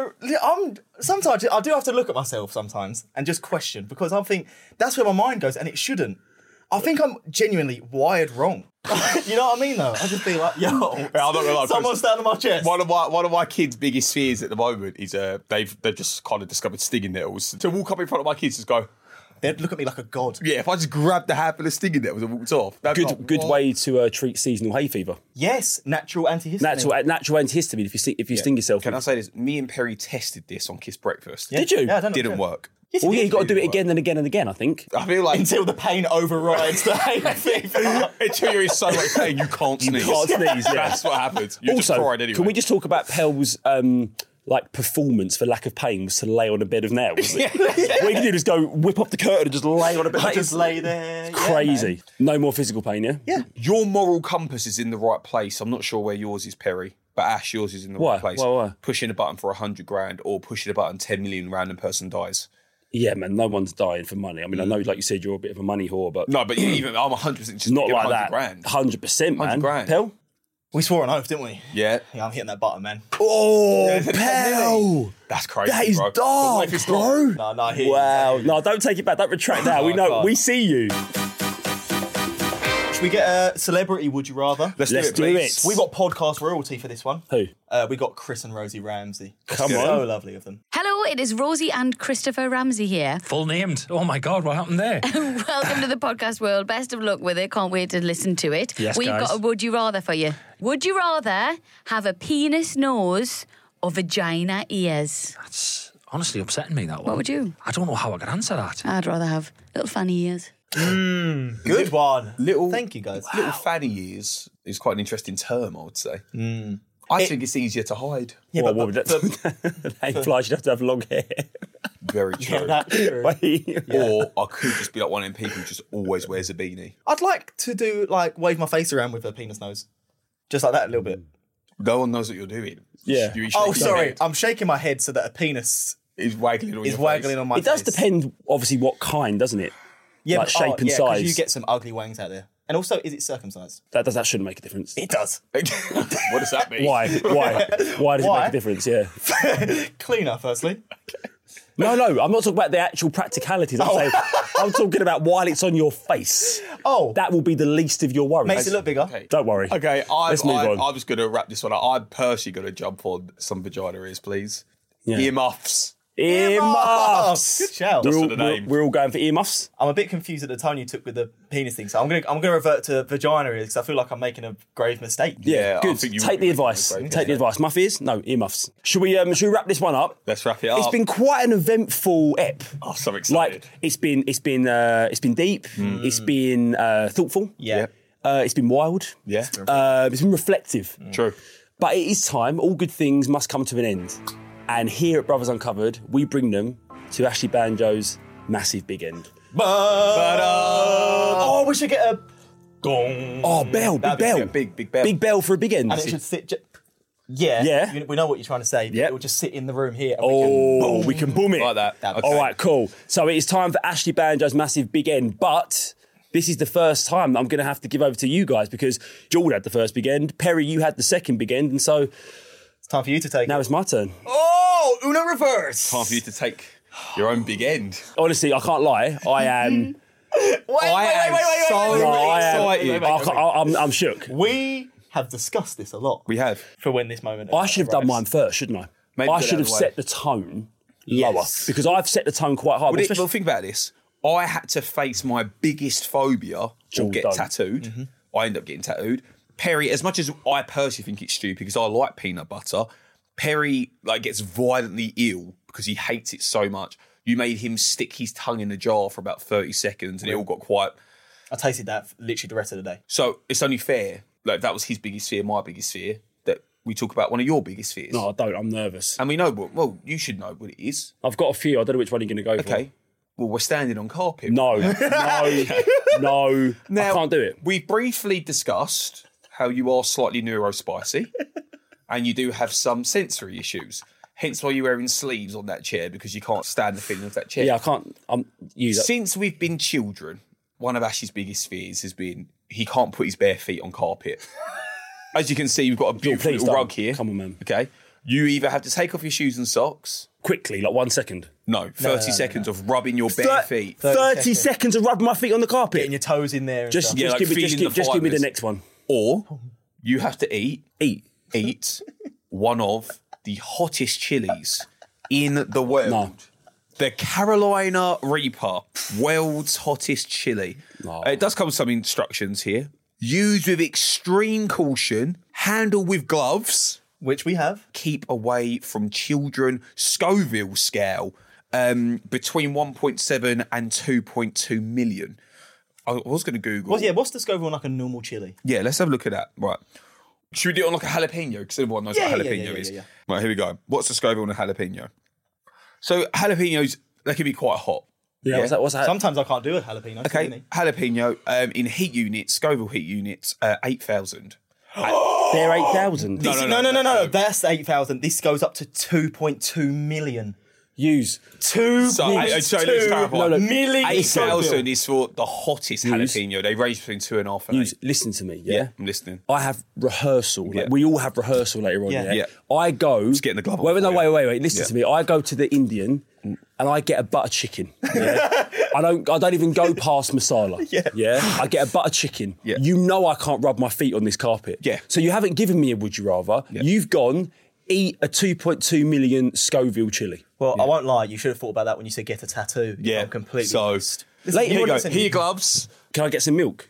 [SPEAKER 3] Sometimes I do have to look at myself sometimes and just question because I think that's where my mind goes and it shouldn't. I think I'm genuinely wired wrong. You know what I mean though? I just be like, yo,
[SPEAKER 1] I'm not gonna lie,
[SPEAKER 3] someone stand on my chest.
[SPEAKER 1] One of my kids' biggest fears at the moment is they've just kind of discovered stinging nettles. To walk up in front of my kids, just go.
[SPEAKER 3] They'd look at me like a god.
[SPEAKER 1] Yeah, if I just grabbed the handful of stinging nettles and walked off, that's
[SPEAKER 2] Good way to treat seasonal hay fever.
[SPEAKER 3] Yes, natural antihistamine.
[SPEAKER 2] Natural antihistamine if you sting yourself.
[SPEAKER 1] Can I say this? Me and Perry tested this on Kiss Breakfast.
[SPEAKER 2] Did you?
[SPEAKER 3] Yeah, I don't know.
[SPEAKER 1] Didn't work.
[SPEAKER 3] Yes,
[SPEAKER 2] Well, yeah,
[SPEAKER 3] it
[SPEAKER 2] you got to
[SPEAKER 3] did.
[SPEAKER 2] do it again and again and again, I think.
[SPEAKER 1] I feel like
[SPEAKER 3] Until the pain overrides the hay fever.
[SPEAKER 1] until you're in so much pain, you can't sneeze.
[SPEAKER 2] can't sneeze, yeah.
[SPEAKER 1] That's what happens. You just
[SPEAKER 2] Also,
[SPEAKER 1] cried anyway.
[SPEAKER 2] can we just talk about Pel's performance for lack of pain was to lay on a bed of nails? What you can do is go whip up the curtain and just lay on a bed.
[SPEAKER 3] I just lay there.
[SPEAKER 2] Crazy. No more physical pain, yeah?
[SPEAKER 3] Yeah.
[SPEAKER 1] Your moral compass is in the right place. I'm not sure where yours is, Perry. But Ash, yours is in the
[SPEAKER 2] Why?
[SPEAKER 1] right place.
[SPEAKER 2] Why?
[SPEAKER 1] Pushing a button for 100 grand or pushing a button 10 million random person dies.
[SPEAKER 2] Yeah, man, no one's dying for money. I mean, I know, like you said, you're a bit of a money whore, but
[SPEAKER 1] No, but even I'm 100% just
[SPEAKER 2] not
[SPEAKER 1] give
[SPEAKER 2] like
[SPEAKER 1] 100
[SPEAKER 2] that.
[SPEAKER 1] grand.
[SPEAKER 2] 100%, man.
[SPEAKER 1] 100 grand.
[SPEAKER 2] Pel?
[SPEAKER 3] We swore an oath, didn't we?
[SPEAKER 1] Yeah.
[SPEAKER 3] Yeah, I'm hitting that button, man.
[SPEAKER 2] Oh, Pel!
[SPEAKER 1] That's crazy,
[SPEAKER 2] That is
[SPEAKER 1] bro. But what
[SPEAKER 2] dark,
[SPEAKER 1] if it's
[SPEAKER 2] bro.
[SPEAKER 1] not?
[SPEAKER 3] No, I hear you.
[SPEAKER 2] Wow. No, don't take it back. Don't retract that. We know.
[SPEAKER 3] God.
[SPEAKER 2] We see you.
[SPEAKER 3] Should we get a celebrity, would you rather?
[SPEAKER 1] Let's
[SPEAKER 2] Let's
[SPEAKER 1] do
[SPEAKER 2] do
[SPEAKER 1] it,
[SPEAKER 2] it.
[SPEAKER 1] please.
[SPEAKER 3] We got podcast royalty for this one.
[SPEAKER 2] Who?
[SPEAKER 3] We got Chris and Rosie Ramsey.
[SPEAKER 2] Come
[SPEAKER 3] So
[SPEAKER 2] on.
[SPEAKER 3] lovely of them.
[SPEAKER 4] Hello, it is Rosie and Christopher Ramsey here.
[SPEAKER 5] Full named. Oh my God, what happened there?
[SPEAKER 4] Welcome to the podcast world. Best of luck with it. Can't wait to listen to it.
[SPEAKER 5] Yes,
[SPEAKER 4] We've
[SPEAKER 5] guys.
[SPEAKER 4] got a would you rather for you. Would you rather have a penis nose or vagina ears?
[SPEAKER 5] That's honestly upsetting me, that one.
[SPEAKER 4] What would you?
[SPEAKER 5] I don't know how I could answer that.
[SPEAKER 4] I'd rather have little funny ears.
[SPEAKER 3] Good one. Thank you, guys.
[SPEAKER 1] Little fanny ears is quite an interesting term, I would say. I think it's easier to hide.
[SPEAKER 3] Yeah,
[SPEAKER 2] Well,
[SPEAKER 3] but,
[SPEAKER 2] what would that imply? You'd have to have long hair.
[SPEAKER 1] Very true.
[SPEAKER 3] that's true.
[SPEAKER 2] Wait.
[SPEAKER 1] Or I could just be like one of them people who just always wears a beanie.
[SPEAKER 3] I'd like to do, wave my face around with a penis nose. Just like that, a little bit.
[SPEAKER 1] No one knows what you're doing.
[SPEAKER 2] Yeah.
[SPEAKER 1] You're
[SPEAKER 3] Oh,
[SPEAKER 1] shaking your
[SPEAKER 3] sorry.
[SPEAKER 1] head.
[SPEAKER 3] I'm shaking my head so that a penis
[SPEAKER 1] It's waggling on
[SPEAKER 3] is
[SPEAKER 1] your
[SPEAKER 3] waggling
[SPEAKER 1] face.
[SPEAKER 3] on my
[SPEAKER 2] It does
[SPEAKER 3] face.
[SPEAKER 2] depend, obviously, what kind, doesn't it?
[SPEAKER 3] Yeah,
[SPEAKER 2] like
[SPEAKER 3] but,
[SPEAKER 2] shape and
[SPEAKER 3] 'cause
[SPEAKER 2] size.
[SPEAKER 3] you get some ugly wangs out there. And also, is it circumcised?
[SPEAKER 2] That shouldn't make a difference.
[SPEAKER 3] It does.
[SPEAKER 1] What does that mean?
[SPEAKER 2] Why? Why does it
[SPEAKER 3] Why?
[SPEAKER 2] make a difference? Yeah.
[SPEAKER 3] Cleaner, firstly.
[SPEAKER 2] No, I'm not talking about the actual practicalities. I'm talking about while it's on your face.
[SPEAKER 3] Oh.
[SPEAKER 2] That will be the least of your worries.
[SPEAKER 3] Makes it look bigger.
[SPEAKER 1] Okay.
[SPEAKER 2] Don't worry.
[SPEAKER 1] Okay,
[SPEAKER 2] Let's move on.
[SPEAKER 1] I was going to wrap this one up. I'm personally going to jump on some vagina ears, please.
[SPEAKER 2] Yeah.
[SPEAKER 1] Earmuffs.
[SPEAKER 2] Earmuffs.
[SPEAKER 3] Good shout.
[SPEAKER 1] Just
[SPEAKER 2] We're
[SPEAKER 1] for the name.
[SPEAKER 2] we're all going for earmuffs.
[SPEAKER 3] I'm a bit confused at the tone you took with the penis thing, so I'm gonna revert to vagina ears because I feel like I'm making a grave mistake.
[SPEAKER 1] Yeah, I
[SPEAKER 2] Good.
[SPEAKER 1] think you
[SPEAKER 2] Take
[SPEAKER 1] would
[SPEAKER 2] the
[SPEAKER 1] be
[SPEAKER 2] advice.
[SPEAKER 1] making a great
[SPEAKER 2] Take the advice. Muff ears? No, earmuffs. Should we wrap this one up?
[SPEAKER 1] Let's wrap it up.
[SPEAKER 2] It's been quite an eventful ep.
[SPEAKER 1] Oh, so excited.
[SPEAKER 2] Like it's been deep. It's been thoughtful.
[SPEAKER 3] Yeah.
[SPEAKER 2] It's been wild.
[SPEAKER 1] Yeah.
[SPEAKER 2] It's been reflective.
[SPEAKER 1] True.
[SPEAKER 2] But it is time. All good things must come to an end. And here at Brothers Uncovered, we bring them to Ashley Banjo's massive big end.
[SPEAKER 3] Oh, we should get a gong.
[SPEAKER 2] Oh, bell, big bell.
[SPEAKER 1] Big bell.
[SPEAKER 2] Big bell for a big end.
[SPEAKER 3] And it should sit. Yeah.
[SPEAKER 2] Yeah.
[SPEAKER 3] We know what you're trying to say.
[SPEAKER 2] Yep.
[SPEAKER 3] It will just sit in the room here. And
[SPEAKER 2] We can boom it.
[SPEAKER 1] Like that.
[SPEAKER 3] Okay.
[SPEAKER 2] All right, cool. So it is time for Ashley Banjo's massive big end. But this is the first time that I'm going to have to give over to you guys because Jordan had the first big end. Perry, you had the second big end. And so
[SPEAKER 3] It's time for you to take
[SPEAKER 2] now
[SPEAKER 3] it.
[SPEAKER 2] it's my turn.
[SPEAKER 3] Oh, Uno reverse.
[SPEAKER 1] Time for you to take your own big end.
[SPEAKER 2] Honestly, I can't lie. I am... I'm shook.
[SPEAKER 3] We have discussed this a lot
[SPEAKER 1] We have.
[SPEAKER 3] for when this moment.
[SPEAKER 2] I should have done mine first, shouldn't I?
[SPEAKER 1] Maybe
[SPEAKER 2] I
[SPEAKER 1] get
[SPEAKER 2] should
[SPEAKER 1] out
[SPEAKER 2] have
[SPEAKER 1] of the way.
[SPEAKER 2] set the tone lower
[SPEAKER 3] Yes.
[SPEAKER 2] because I've set the tone quite high.
[SPEAKER 1] Well,
[SPEAKER 2] especially-
[SPEAKER 1] well, think about this. I had to face my biggest phobia or get
[SPEAKER 2] Jordan.
[SPEAKER 1] tattooed. I ended up getting tattooed. Perry, as much as I personally think it's stupid because I like peanut butter, Perry gets violently ill because he hates it so much. You made him stick his tongue in a jar for about 30 seconds and it all got quite...
[SPEAKER 3] I tasted that literally the rest of the day.
[SPEAKER 1] So it's only fair, like that was his biggest fear, my biggest fear, that we talk about one of your biggest fears.
[SPEAKER 2] No, I don't. I'm nervous.
[SPEAKER 1] And we know, well, you should know what it is.
[SPEAKER 2] I've got a few. I don't know which one you're going to go for.
[SPEAKER 1] Okay. Well, we're standing on carpet.
[SPEAKER 2] No. I can't do it.
[SPEAKER 1] We briefly discussed how you are slightly neurospicy and you do have some sensory issues. Hence why you're wearing sleeves on that chair because you can't stand the feeling of that chair.
[SPEAKER 2] Yeah, I can't. Use it.
[SPEAKER 1] Since we've been children, one of Ash's biggest fears has been he can't put his bare feet on carpet. As you can see, we've got a beautiful
[SPEAKER 2] please
[SPEAKER 1] little
[SPEAKER 2] don't.
[SPEAKER 1] rug here.
[SPEAKER 2] Come on, man.
[SPEAKER 1] Okay. You either have to take off your shoes and socks.
[SPEAKER 2] Quickly, like 1 second.
[SPEAKER 1] No, 30 seconds of rubbing your bare feet.
[SPEAKER 2] 30 seconds of rubbing my feet on the carpet.
[SPEAKER 3] Getting your toes in there. And
[SPEAKER 2] Just,
[SPEAKER 3] stuff.
[SPEAKER 1] Yeah, like
[SPEAKER 2] give me,
[SPEAKER 1] feeling the
[SPEAKER 2] just give me the
[SPEAKER 1] fibres.
[SPEAKER 2] next one.
[SPEAKER 1] Or you have to eat one of the hottest chilies in the world.
[SPEAKER 2] No.
[SPEAKER 1] The Carolina Reaper, world's hottest chili.
[SPEAKER 2] No.
[SPEAKER 1] It does come with some instructions here. Use with extreme caution, handle with gloves,
[SPEAKER 3] Which we have.
[SPEAKER 1] keep away from children. Scoville scale, between 1.7 and 2.2 million. I was going to Google.
[SPEAKER 3] Well, yeah, what's the Scoville on like a normal chili?
[SPEAKER 1] Yeah, let's have a look at that. Right. Should we do it on like a jalapeno? Because everyone knows what jalapeno is.
[SPEAKER 3] yeah.
[SPEAKER 1] Right, here we go. What's the Scoville on a jalapeno? So jalapenos, they can be quite hot.
[SPEAKER 2] Yeah, what's that?
[SPEAKER 3] Sometimes I can't do a jalapeno.
[SPEAKER 1] Okay, jalapeno in heat units, Scoville heat units, 8,000.
[SPEAKER 2] They're 8,000.
[SPEAKER 3] No. That's 8,000. This goes up to 2.2 million.
[SPEAKER 2] Use.
[SPEAKER 3] Two.
[SPEAKER 1] So let's clarify.
[SPEAKER 2] No,
[SPEAKER 3] million
[SPEAKER 1] 8,000 is for the hottest jalapeno. They range between 2.5 and 8.
[SPEAKER 2] Listen to me, yeah?
[SPEAKER 1] I'm listening.
[SPEAKER 2] I have rehearsal.
[SPEAKER 1] Yeah.
[SPEAKER 2] Like, we all have rehearsal later on.
[SPEAKER 3] Yeah.
[SPEAKER 2] Yeah.
[SPEAKER 1] Yeah.
[SPEAKER 2] I go.
[SPEAKER 1] Just getting the glove on
[SPEAKER 2] Wait.
[SPEAKER 1] for you.
[SPEAKER 2] Wait. Listen
[SPEAKER 1] Yeah.
[SPEAKER 2] to me. I go to the Indian and I get a butter chicken. Yeah? I don't even go past masala. Yeah. I get a butter chicken.
[SPEAKER 1] Yeah.
[SPEAKER 2] You know I can't rub my feet on this carpet.
[SPEAKER 1] Yeah.
[SPEAKER 2] So you haven't given me a would you rather.
[SPEAKER 1] Yeah.
[SPEAKER 2] You've gone eat a 2.2 million Scoville chili.
[SPEAKER 3] Well, I won't lie. You should have thought about that when you said get a tattoo.
[SPEAKER 1] Yeah.
[SPEAKER 3] I'm completely
[SPEAKER 1] So,
[SPEAKER 3] honest.
[SPEAKER 2] Later,
[SPEAKER 1] here you go.
[SPEAKER 3] listen-
[SPEAKER 1] Here your gloves.
[SPEAKER 2] Can I get some milk?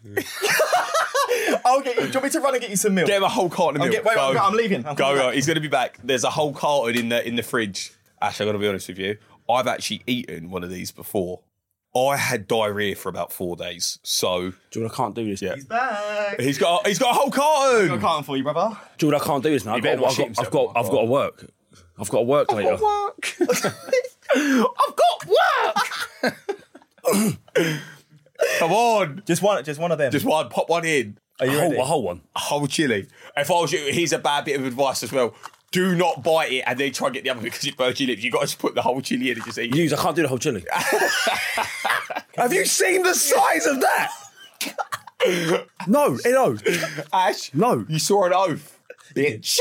[SPEAKER 3] I'll get you. Do you want me to run and get you some milk?
[SPEAKER 1] Get him a whole carton of milk.
[SPEAKER 3] Wait,
[SPEAKER 1] Go.
[SPEAKER 3] I'm leaving. I'm
[SPEAKER 1] Go,
[SPEAKER 3] coming
[SPEAKER 1] go.
[SPEAKER 3] back.
[SPEAKER 1] He's going to be back. There's a whole carton in the fridge. Ash, I've got to be honest with you. I've actually eaten one of these before. I had diarrhea for about 4 days. So
[SPEAKER 2] Jordan, I can't do this.
[SPEAKER 1] Yeah.
[SPEAKER 3] He's back.
[SPEAKER 1] he's got a whole carton.
[SPEAKER 3] Got a carton for you, brother.
[SPEAKER 2] Jordan, I can't do this now.
[SPEAKER 1] better not shit
[SPEAKER 2] I've got to work. I've got to work later.
[SPEAKER 1] Work. I've got work. Come on.
[SPEAKER 3] Just one of them.
[SPEAKER 1] Just one. Pop one in.
[SPEAKER 3] Are you ready?
[SPEAKER 2] A whole one.
[SPEAKER 1] A whole chili. If I was you, here's a bad bit of advice as well. Do not bite it and then try and get the other bit because it burns your lips. You've got to just put the whole chili in and just eat it.
[SPEAKER 2] I can't do the whole chili.
[SPEAKER 1] Have you seen the size of that?
[SPEAKER 2] No, no.
[SPEAKER 1] Ash,
[SPEAKER 2] No.
[SPEAKER 1] you saw an oath, bitch.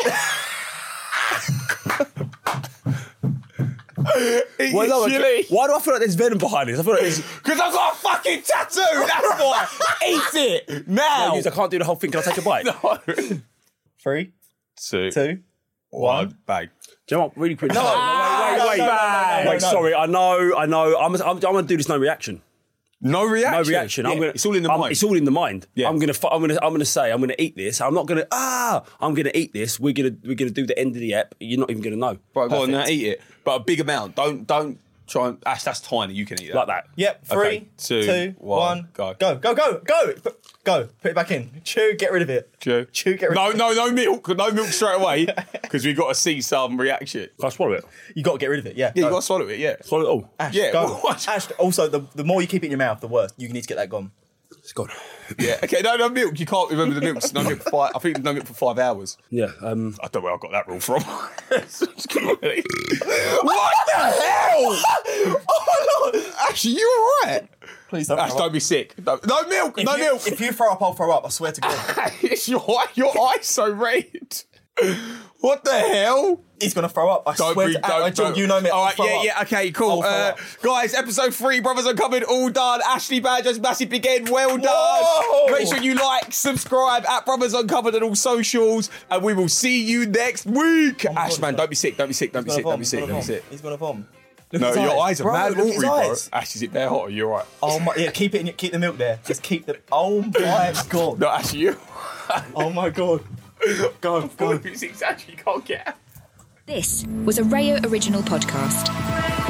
[SPEAKER 2] Why do I feel like there's venom behind this? I feel like there's...
[SPEAKER 1] Because I've got a fucking tattoo, that's why. Eat it now.
[SPEAKER 2] I can't do the whole thing. Can I take a bite?
[SPEAKER 1] No.
[SPEAKER 3] 3, 2, 1.
[SPEAKER 1] Bang.
[SPEAKER 2] Do you know what? Really quick. No,
[SPEAKER 3] no.
[SPEAKER 2] Wait, sorry. I know. I'm going to do this no reaction.
[SPEAKER 1] No reaction.
[SPEAKER 2] No reaction.
[SPEAKER 1] Yeah, it's all in the mind.
[SPEAKER 2] It's all in the mind.
[SPEAKER 1] Yeah.
[SPEAKER 2] I'm gonna say I'm gonna eat this. I'm not gonna I'm gonna eat this. We're gonna do the end of the ep. You're not even gonna know.
[SPEAKER 1] Right, go on now, eat it. But a big amount. Don't try and... Ash, that's tiny. You can eat that.
[SPEAKER 2] Like that.
[SPEAKER 3] Yep, 3,
[SPEAKER 1] Okay,
[SPEAKER 3] 2, 1.
[SPEAKER 1] go.
[SPEAKER 3] Go. Go. Put it back in. Chew, get rid of it.
[SPEAKER 1] Chew,
[SPEAKER 3] get rid of it.
[SPEAKER 1] No milk. No milk straight away. Because we've got to see some reaction.
[SPEAKER 2] Can I swallow it?
[SPEAKER 3] You got to get rid of it, yeah.
[SPEAKER 1] Yeah, you got to swallow it, yeah.
[SPEAKER 2] Swallow it all.
[SPEAKER 3] Ash,
[SPEAKER 1] Yeah,
[SPEAKER 3] go.
[SPEAKER 1] what?
[SPEAKER 3] Ash, also, the more you keep it in your mouth, the worse. You need to get that gone.
[SPEAKER 2] It's gone.
[SPEAKER 1] Yeah, okay, no milk. You can't remember the milk. No milk for 5... I think no milk for 5 hours.
[SPEAKER 2] Yeah.
[SPEAKER 1] I don't know where I got that rule from. What the hell? Oh, no. Actually, you all right?
[SPEAKER 3] Please don't.
[SPEAKER 1] Ash, don't be sick. No milk. No milk.
[SPEAKER 3] If you throw up, I'll throw up. I swear to God.
[SPEAKER 1] your eyes so red. What the hell?
[SPEAKER 3] He's going to throw up. I swear to God. You know me.
[SPEAKER 1] All
[SPEAKER 3] I'll
[SPEAKER 1] right,
[SPEAKER 3] throw up.
[SPEAKER 1] yeah, okay, cool.
[SPEAKER 3] I'll throw up.
[SPEAKER 1] Guys, episode 3, Brothers Uncovered, all done. Ashley Badger's massive big end, well done.
[SPEAKER 3] Whoa!
[SPEAKER 1] Make sure you like, subscribe at Brothers Uncovered on all socials, and we will see you next week. Ash, man, don't be sick. He's going
[SPEAKER 3] to vom. Look
[SPEAKER 1] No,
[SPEAKER 3] at his
[SPEAKER 1] your eyes are
[SPEAKER 3] Bro,
[SPEAKER 1] mad
[SPEAKER 3] look at his
[SPEAKER 1] watery, bro.
[SPEAKER 3] eyes.
[SPEAKER 1] Ash, is it bare hot? Are you all right?
[SPEAKER 3] Oh my, yeah, keep the milk there. Just keep the, oh my God.
[SPEAKER 1] No, Ash, you.
[SPEAKER 3] Oh my God. Go.
[SPEAKER 1] It's exactly, you can't get out.
[SPEAKER 6] This was a Rayo Original podcast.